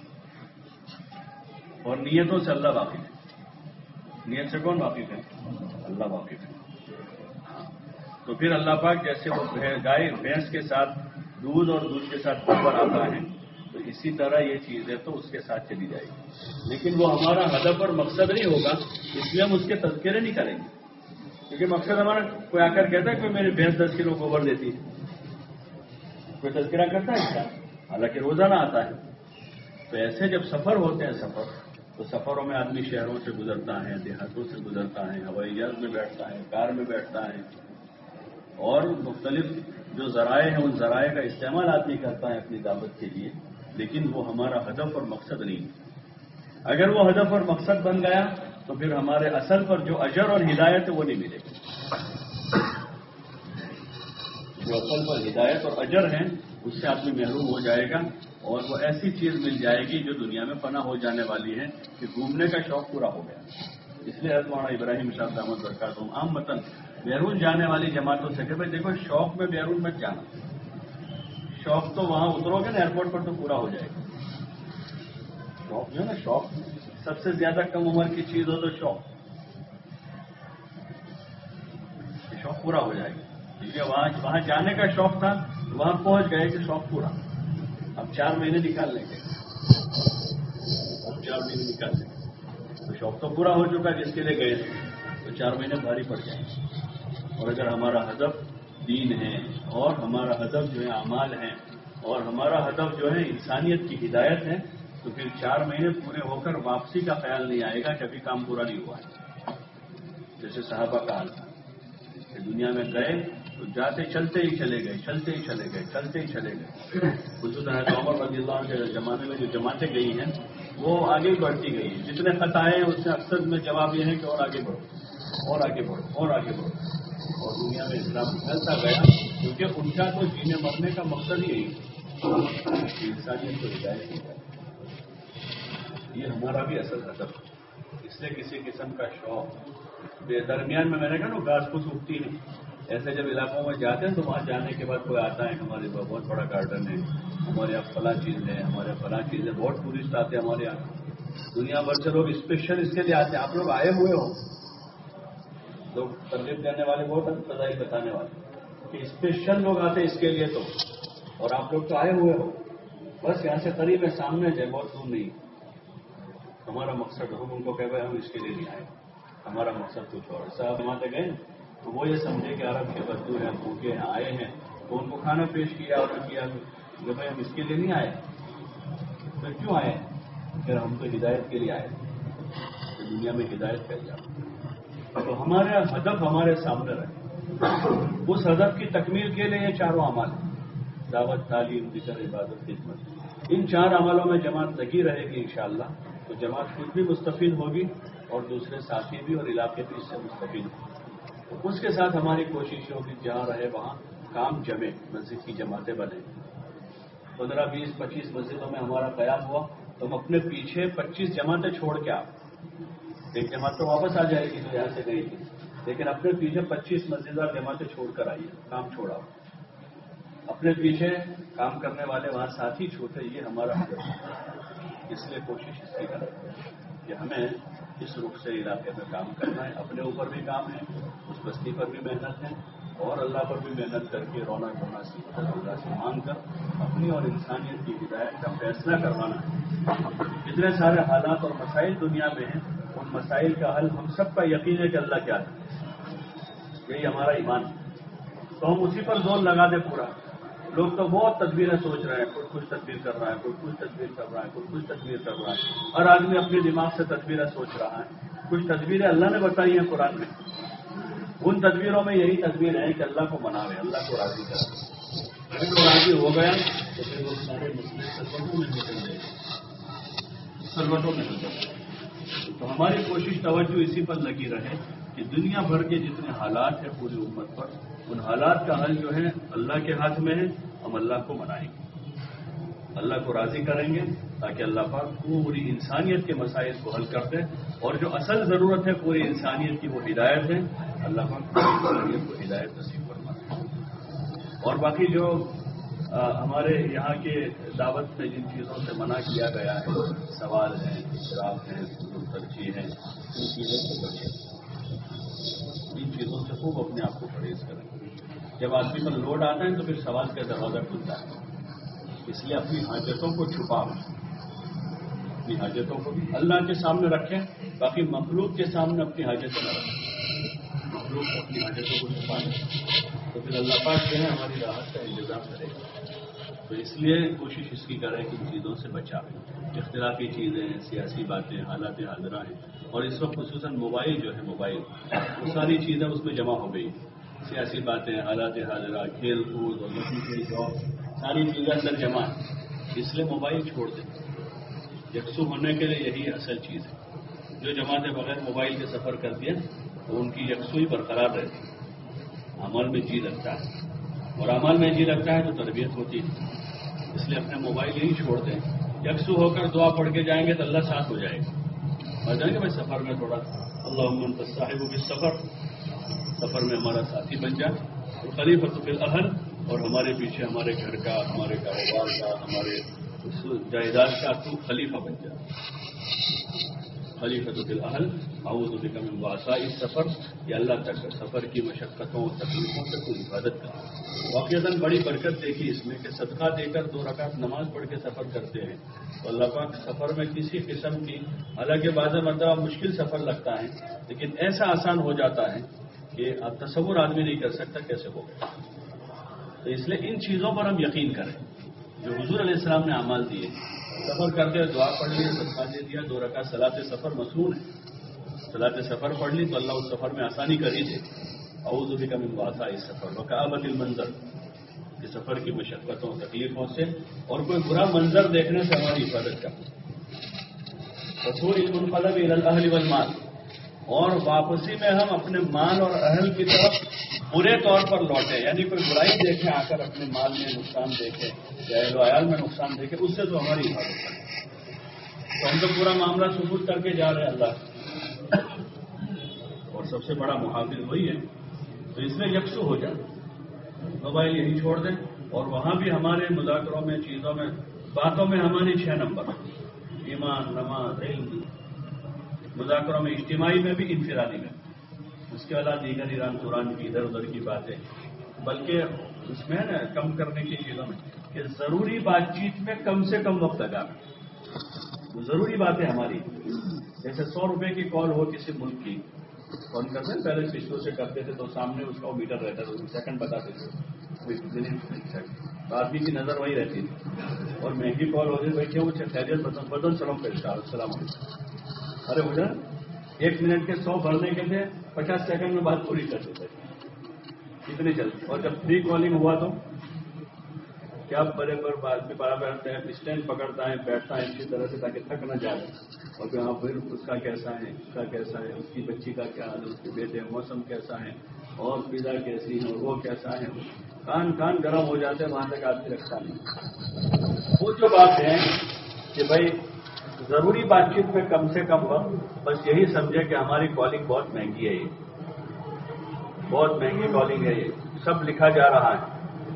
اور نیتوں سے اللہ واقف ہے، نیت سے کون واقف ہے؟ اللہ واقف ہے۔ تو پھر اللہ پاک جیسے وہ گائے بھینس کے ساتھ دودھ اور دودھ کے ساتھ گوبر آتا ہے، تو اسی طرح یہ چیز ہے تو اس کے ساتھ چلی جائے گی، لیکن وہ ہمارا ہدف اور مقصد نہیں ہوگا، اس لیے ہم اس کے تذکرے نہیں کریں گے، کیونکہ مقصد ہمارا کوئی آ کر کہتا ہے کہ میری بھینس دس کلو گوبر دیتی ہے، کوئی تذکرہ کرتا ہے اس کا، حالانکہ روزانہ آتا ہے۔ تو ایسے جب سفر ہوتے ہیں سفر تو سفروں میں آدمی شہروں سے گزرتا ہے، دیہاتوں سے گزرتا ہے، ہوائی جہاز میں بیٹھتا ہے، کار میں بیٹھتا ہے، اور مختلف جو ذرائع ہیں ان ذرائع کا استعمال آدمی کرتا ہے اپنی دعوت کے لیے، لیکن وہ ہمارا ہدف اور مقصد نہیں ہے۔ اگر وہ ہدف اور مقصد بن گیا تو پھر ہمارے اصل پر جو اجر اور ہدایت ہے وہ نہیں ملے گی، جو اصل پر ہدایت اور اجر ہیں اس سے آدمی محروم ہو جائے گا، اور وہ ایسی چیز مل جائے گی جو دنیا میں فنا ہو جانے والی ہے کہ گھومنے کا شوق پورا ہو گیا۔ اس لیے حضرت مولانا ابراہیم شاہ دامت برکاتہم عام متن بیرون جانے والی جماعتوں سے کہ بھائی دیکھو، شوق میں بیرون مت جانا، شوق تو وہاں اترو گے نا ایئرپورٹ پر تو پورا ہو جائے گا، شوق جو ہے نا، شوق سب سے زیادہ کم عمر کی چیز ہو تو شوق شوق پورا ہو جائے گا، کیونکہ وہاں وہاں جانے کا شوق تھا، وہاں پہنچ گئے کہ شوق پورا، اب چار مہینے نکال لیں گے، اب چار مہینے نکال لیں گے، تو شوق تو پورا ہو چکا جس کے لیے گئے تھے، تو چار مہینے بھاری پڑ جائیں گے۔ اور اگر ہمارا ہدف دین ہے اور ہمارا ہدف جو ہے اعمال ہیں اور ہمارا ہدف جو ہے انسانیت کی ہدایت ہے، تو پھر چار مہینے پورے ہو کر واپسی کا خیال نہیں آئے گا کہ ابھی کام پورا نہیں ہوا ہے۔ جیسے صحابہ کا حال تھا کہ دنیا میں گئے تو جاتے چلتے ہی چلے گئے، چلتے ہی چلے گئے، چلتے ہی چلے گئے، خصوصاً عمر رضی اللہ عنہ کے زمانے میں جو جماعتیں گئی ہیں وہ آگے بڑھتی گئی ہیں، جتنے خط آئے ہیں اس سے اکثر میں جواب یہ ہے کہ اور آگے بڑھو، اور آگے بڑھو، اور آگے بڑھو، اور دنیا میں اسلام پھیلتا گیا، کیونکہ ان کا تو جینے مرنے کا مقصد ہی یہی ہے، انسانیت کو ہدایت کی جائے، یہ ہمارا بھی اصل ہدف ہے۔ اس سے کسی قسم کا شوق بے درمیان میں میں نے کہا نا گھاس پھوس اگتی ہے، ایسے جب علاقوں میں جاتے ہیں تو وہاں جانے کے بعد کوئی آتا ہے ہمارے پاس بہت بڑا گارڈن ہے، ہمارے یہاں فلاں چیز ہے، ہمارے یہاں فلاں چیز ہے، بہت ٹورسٹ آتے ہیں ہمارے یہاں، دنیا بھر سے لوگ اسپیشل اس کے لیے آتے ہیں، آپ لوگ آئے ہوئے ہو، لوگ ترغیب دینے والے بہت فضائل بتانے والے کہ اسپیشل لوگ آتے ہیں اس کے لیے، تو اور آپ لوگ تو آئے ہوئے ہو، بس یہاں سے قریب ہے، سامنے جائے، بہت دور نہیں، ہمارا مقصد ہم ان کو کہ بھائی ہم اس کے لیے نہیں آئے، ہمارا مقصد کچھ اور صاحب ہمارے گئے تو وہ یہ سمجھے کہ عرب کے مزدور ہیں، بھوکے ہیں، آئے ہیں، تو ان کو کھانا پیش کیا اور کیا کہ بھائی ہم اس کے لیے نہیں آئے، پھر کیوں آئے؟ پھر ہم تو ہدایت کے لیے آئے، دنیا میں ہدایت پھیل جائے. تو ہمارا ہدف ہمارے سامنے رہے. اس ہدف کی تکمیل کے لیے یہ چاروں اعمال ہیں: دعوت، تعلیم، ذکر، عبادت، خدمت. ان چار عملوں میں جماعت لگی رہے گی انشاءاللہ تو جماعت خود بھی مستفید ہوگی اور دوسرے ساتھی بھی اور علاقے بھی اس سے مستفید ہوں. اس کے ساتھ ہماری کوشش ہوگی جہاں رہے وہاں کام جمے، مسجد کی جماعتیں بنے. پندرہ بیس پچیس مسجدوں میں ہمارا قیام ہوا تو ہم اپنے پیچھے پچیس جماعتیں چھوڑ کے آ. ایک جماعت تو واپس آ جائے گی جو یہاں سے گئی تھی، لیکن اپنے پیچھے پچیس مسجد اور جماعتیں چھوڑ کر آئیے. کام چھوڑا، اپنے پیچھے کام کرنے والے وہاں ساتھی چھوٹے. یہ ہمارا ہدف ہے. اس لیے کوشش اس کی کریں کہ ہمیں اس رخ سے علاقے میں کام کرنا ہے. اپنے اوپر بھی کام ہے، اس بستی پر بھی محنت ہے، اور اللہ پر بھی محنت کر کے رونا دھونا سیکھ کر اللہ سے مانگ کر اپنی اور انسانیت کی ہدایت کا فیصلہ کروانا ہے. اتنے سارے حالات اور مسائل دنیا میں ہیں، ان مسائل کا حل ہم سب کا یقین ہے کہ اللہ کیا ہے. یہی ہمارا ایمان ہے. تو ہم اسی پر زور لگا دیں پورا. لوگ تو بہت تدبیریں سوچ رہے ہیں، کوئی کچھ تدبیر کر رہا ہے، کوئی کچھ تدبیر کر رہا ہے، کوئی کچھ تدبیر کر رہا ہے. ہر آدمی اپنے دماغ سے تدبیریں سوچ رہا ہے. کچھ تدبیریں اللہ نے بتائی ہیں قرآن میں. ان تدبیروں میں یہی تدبیر ہے کہ اللہ کو مناوے، اللہ کو راضی کرے. اگر وہ راضی ہو گیا تو پھر وہ سارے مسئلے سلوٹوں میں نکل جائے گے، سلوٹوں میں نکل جائے گے. تو ہماری کوشش توجہ اسی پر لگی رہے کہ دنیا بھر کے جتنے حالات ہیں پوری امت پر، ان حالات کا حل جو ہے اللہ کے ہاتھ میں ہے. ہم اللہ کو منائیں گے، اللہ کو راضی کریں گے تاکہ اللہ پاک پوری انسانیت کے مسائل کو حل کر دے. اور جو اصل ضرورت ہے پوری انسانیت کی وہ ہدایت ہے. اللہ پاک پوری انسانیت کو ہدایت نصیب فرمائے. اور باقی جو آ, ہمارے یہاں کے دعوت میں جن چیزوں سے منع کیا گیا ہے، سوال ہیں، اشراف ہیں، ترجیح ہیں، ان چیزوں سے بچیں. ان چیزوں سے خوب اپنے آپ کو پرہیز کریں. جب آدمی پر لوڈ آتا ہے تو پھر سوال کا دروازہ کھلتا ہے. اس لیے اپنی حاجتوں کو چھپا، اپنی حاجتوں کو بھی اللہ کے سامنے رکھیں، باقی مخلوق کے سامنے اپنی حاجتیں نہ رکھیں. مخلوق اپنی حاجتوں کو چھپا لیں تو پھر اللہ پاک جو ہے ہماری راحت کا انتظام کرے گا. تو اس لیے کوشش اس کی کریں کہ ان چیزوں سے بچائیں. اختلافی چیزیں ہیں، سیاسی باتیں، حالات حاضرہ ہیں، اور اس وقت خصوصاً موبائل جو ہے موبائل وہ ساری چیزیں اس میں جمع ہو گئی. سیاسی باتیں، حالات حاضرہ، کھیل کود اور نتیجے جاب، ساری چیزیں اندر جمع ہیں. اس لیے موبائل چھوڑ دیں. یکسو ہونے کے لیے یہی اصل چیز ہے. جو جماعتیں بغیر موبائل کے سفر کرتی ہیں تو ان کی یکسوئی برقرار رہتی ہے. عمل میں جی لگتا ہے، اور عمل میں جی لگتا ہے تو تربیت ہوتی ہے. اس لیے اپنے موبائل یہی چھوڑ دیں. یکسو ہو کر دعا پڑھ کے جائیں گے تو اللہ ساتھ ہو جائے گا. اور جائیں گے بھائی سفر میں تھوڑا اللہم انت صاحب بھی سفر سفر میں ہمارا ساتھی بن جائے. تو خلیفۃ فی الاہل، اور ہمارے پیچھے ہمارے گھر کا، ہمارے کاروبار کا، ہمارے جائیداد کا تو خلیفہ بن جائے. خلیفۃ فی الاہل اعوذ بک من وعثاء السفر. یہ اللہ تک سفر کی مشقتوں اور تکلیفوں سے کوئی حفاظت کرے. واقعتاً بڑی برکت دیکھی اس میں کہ صدقہ دے کر دو رکعت نماز پڑھ کے سفر کرتے ہیں تو اللہ پاک سفر میں کسی قسم کی، حالانکہ بعض مرتبہ مشکل سفر لگتا ہے لیکن ایسا آسان ہو جاتا ہے کہ اب تصور آدمی نہیں کر سکتا کیسے ہوگا. تو اس لیے ان چیزوں پر ہم یقین کریں جو حضور علیہ السلام نے اعمال دیے. سفر کرتے ہوئے دعا پڑھ لی، صدقہ دے دیا، دو رکعت صلاۃ سفر مصنون ہے. صلاۃ سفر پڑھ لی تو اللہ اس سفر میں آسانی کر ہی دے. اعوذ بک من وعثاء السفر وکآبۃ المنظر، کہ سفر کی مشقتوں تکلیفوں سے اور کوئی برا منظر دیکھنے سے ہماری حفاظت کرنا. وسوء المنقلب الی الاہل والمال، اور واپسی میں ہم اپنے مال اور اہل کی طرف برے طور پر لوٹے. یعنی کوئی برائی دیکھیں آ کر اپنے مال میں نقصان دیکھے یا اہل و عیال میں نقصان دیکھے، اس سے تو ہماری حفاظت کرے. تو ہم تو پورا معاملہ ثبوت کر کے جا رہے ہیں اللہ، اور سب سے بڑا محافظ وہی ہے. تو اس میں یکسو ہو جائے، موبائل یہی چھوڑ دیں. اور وہاں بھی ہمارے مذاکروں میں، چیزوں میں، باتوں میں ہماری چھ نمبر: ایمان، نماز، علم. مذاکروں میں اجتماعی میں بھی، انفرادی میں. اس کے علاوہ دیگر ایران قرآن کی ادھر ادھر کی باتیں، بلکہ اس میں نا کم کرنے کی چیزوں میں کہ ضروری بات چیت میں کم سے کم وقت لگانا. ضروری باتیں ہماری، جیسے سو روپے کی کال ہو کسی ملک کی، فون کرتے ہیں پہلے پچھلوں سے کرتے تھے تو سامنے اس کا میٹر رہتا تھا، سیکنڈ بتاتے تھے، تو آدمی کی نظر وہی رہتی تھی. اور مہنگی کال ہو رہی بیٹھے وہ خیریت بدن بدن سلام پیش کر السلام علیکم. ارے ہو جائے ایک منٹ کے سو بھرنے کے تھے پچاس سیکنڈ میں بات پوری کر دیتے اتنی جلدی. اور جب فری کالنگ ہوا تو کیا بڑے پر آدمی بڑا بیٹھتے ہیں, اسٹینڈ پکڑتا ہے, بیٹھتا ہے اسی طرح سے تاکہ تھک نہ جائے. اور پھر ہاں پھر اس کا کیسا ہے, اس کا کیسا ہے, اس کی بچی کا کیا حال ہے, اس کے بیٹے موسم کیسا ہے, اور فضا کیسی ہے, اور وہ کیسا ہے. کان کان گرم ہو جاتے ہیں, وہاں تک آدمی رکھتا نہیں. وہ جو بات ہے کہ بھائی ضروری بات چیت میں کم سے کم وقت, بس یہی سمجھے کہ ہماری کالنگ بہت مہنگی ہے, یہ بہت مہنگی کالنگ ہے, یہ سب لکھا جا رہا ہے,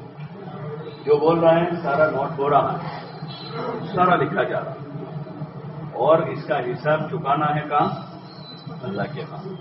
جو بول رہا ہے سارا نوٹ ہو رہا ہے, سارا لکھا جا رہا ہے, اور اس کا حساب چکانا ہے کہاں؟ اللہ کے ہاں.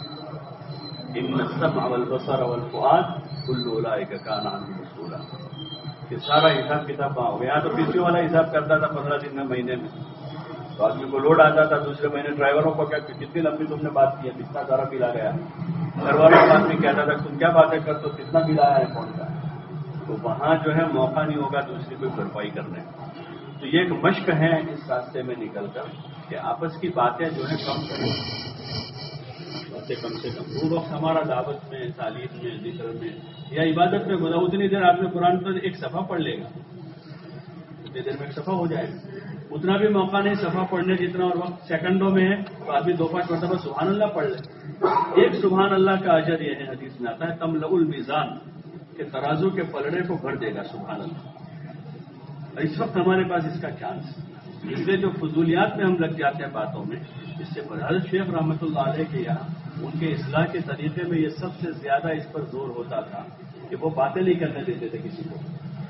ان السمع والبصر والفؤاد کل اولئک کان عنہ مسئولا. کہ سارا حساب کتاب کہاں ہو گیا؟ یہاں تو پیسیوں والا حساب کرتا تھا پندرہ دن میں, مہینے میں, تو آدمی کو لوڈ آتا تھا. دوسرے مہینے ڈرائیوروں کو کیا کتنی لمبی تم نے بات کی ہے, کتنا سارا بل آ گیا. گھر والوں کو آدمی کہتا تھا تم کیا باتیں کرتے ہو, کتنا بل آیا ہے کون کا. تو وہاں جو ہے موقع نہیں ہوگا دوسری کوئی بھرپائی کرنے کا. تو یہ ایک مشق ہے اس راستے میں نکل کر کہ آپس کی باتیں جو ہے کم کریں, باتیں کم سے کم. وہ وقت ہمارا دعوت میں, تعلیم میں, ذکر میں یا عبادت میں گزرا, اتنی دیر آپ نے قرآن پر ایک صفحہ پڑھ لے گا, اتنی دیر میں ایک صفحہ ہو جائے گا. اتنا بھی موقع نہیں صفحہ پڑھنے جتنا, اور وقت سیکنڈوں میں ہے تو آدمی دو پانچ مرتبہ سبحان اللہ پڑھ لے. ایک سبحان اللہ کا اجر یہ ہے, حدیث میں آتا ہے تملأ المیزان, کہ ترازو کے پلڑے کو بھر دے گا سبحان اللہ. اس وقت ہمارے پاس اس کا چانس, اس لیے جو فضولیات میں ہم لگ جاتے ہیں باتوں میں, اس سے حضرت شیخ رحمۃ اللہ علیہ کے یہاں ان کے اصلاح کے طریقے میں یہ سب سے زیادہ اس پر زور ہوتا تھا کہ وہ باتیں نہیں کرنے دیتے تھے کسی کو,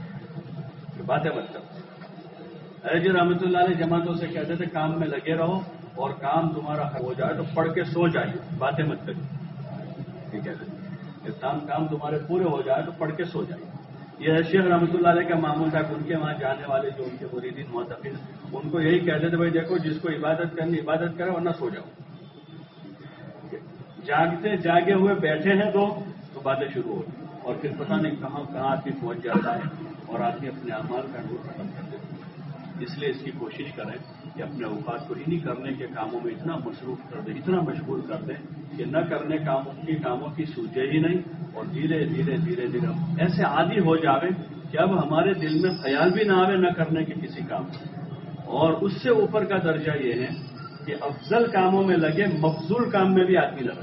کہ باتیں مت کرو. ارے جی رحمۃ اللہ علیہ جماعتوں سے کہتے تھے کام میں لگے رہو, اور کام تمہارا ہو جائے تو پڑھ کے سو جائیے, باتیں مت کریے. ٹھیک ہے, کام کام تمہارے پورے ہو جائے تو پڑھ کے سو جائیے. یہ شیخ رحمۃ اللہ علیہ کا معمول تھا کہ ان کے وہاں جانے والے جو ان کے مریدین معتقد, ان کو یہی کہتے تھے بھائی دیکھو جس کو عبادت کرنی عبادت کرے ورنہ سو جاؤ. جاگتے جاگے ہوئے بیٹھے ہیں تو تو باتیں شروع ہوتی, اور پھر پتہ نہیں کہاں کہاں آدمی پہنچ جاتا ہے, اور آدمی اپنے اعمال کا نور ختم کر دیتا ہے. اس لیے اس کی کوشش کریں کہ اپنے اوقات کو انہی کرنے کے کاموں میں اتنا مصروف کر دیں, اتنا مشغول کر دیں کہ نہ کرنے کاموں کی کاموں کی سوچے ہی نہیں, اور دھیرے دھیرے دھیرے دھیرے ایسے عادی ہو جاویں کہ اب ہمارے دل میں خیال بھی نہ آوے نہ کرنے کے کسی کام. اور اس سے اوپر کا درجہ یہ ہے کہ افضل کاموں میں لگے, مفضول کام میں بھی آدمی نہ رہے,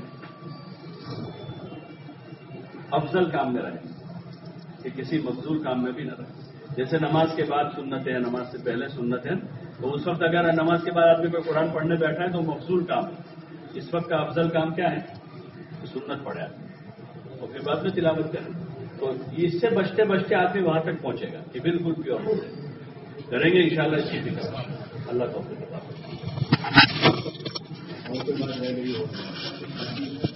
افضل کام میں رہے کہ کسی مفضول کام میں بھی نہ رہے. جیسے نماز کے بعد سنت ہے, نماز سے پہلے سنت ہے, تو اس وقت اگر نماز کے بعد آدمی کوئی قرآن پڑھنے بیٹھا ہے تو مفضول کام ہے. اس وقت کا افضل کام کیا ہے؟ سنت پڑھے آدمی, اور پھر بعد میں تلاوت کریں. تو اس سے بچتے بچتے آدمی وہاں تک پہنچے گا کہ بالکل پیور ہو جائے. کریں گے انشاءاللہ اس کی فکر. اللہ توفیق عطا فرمائے.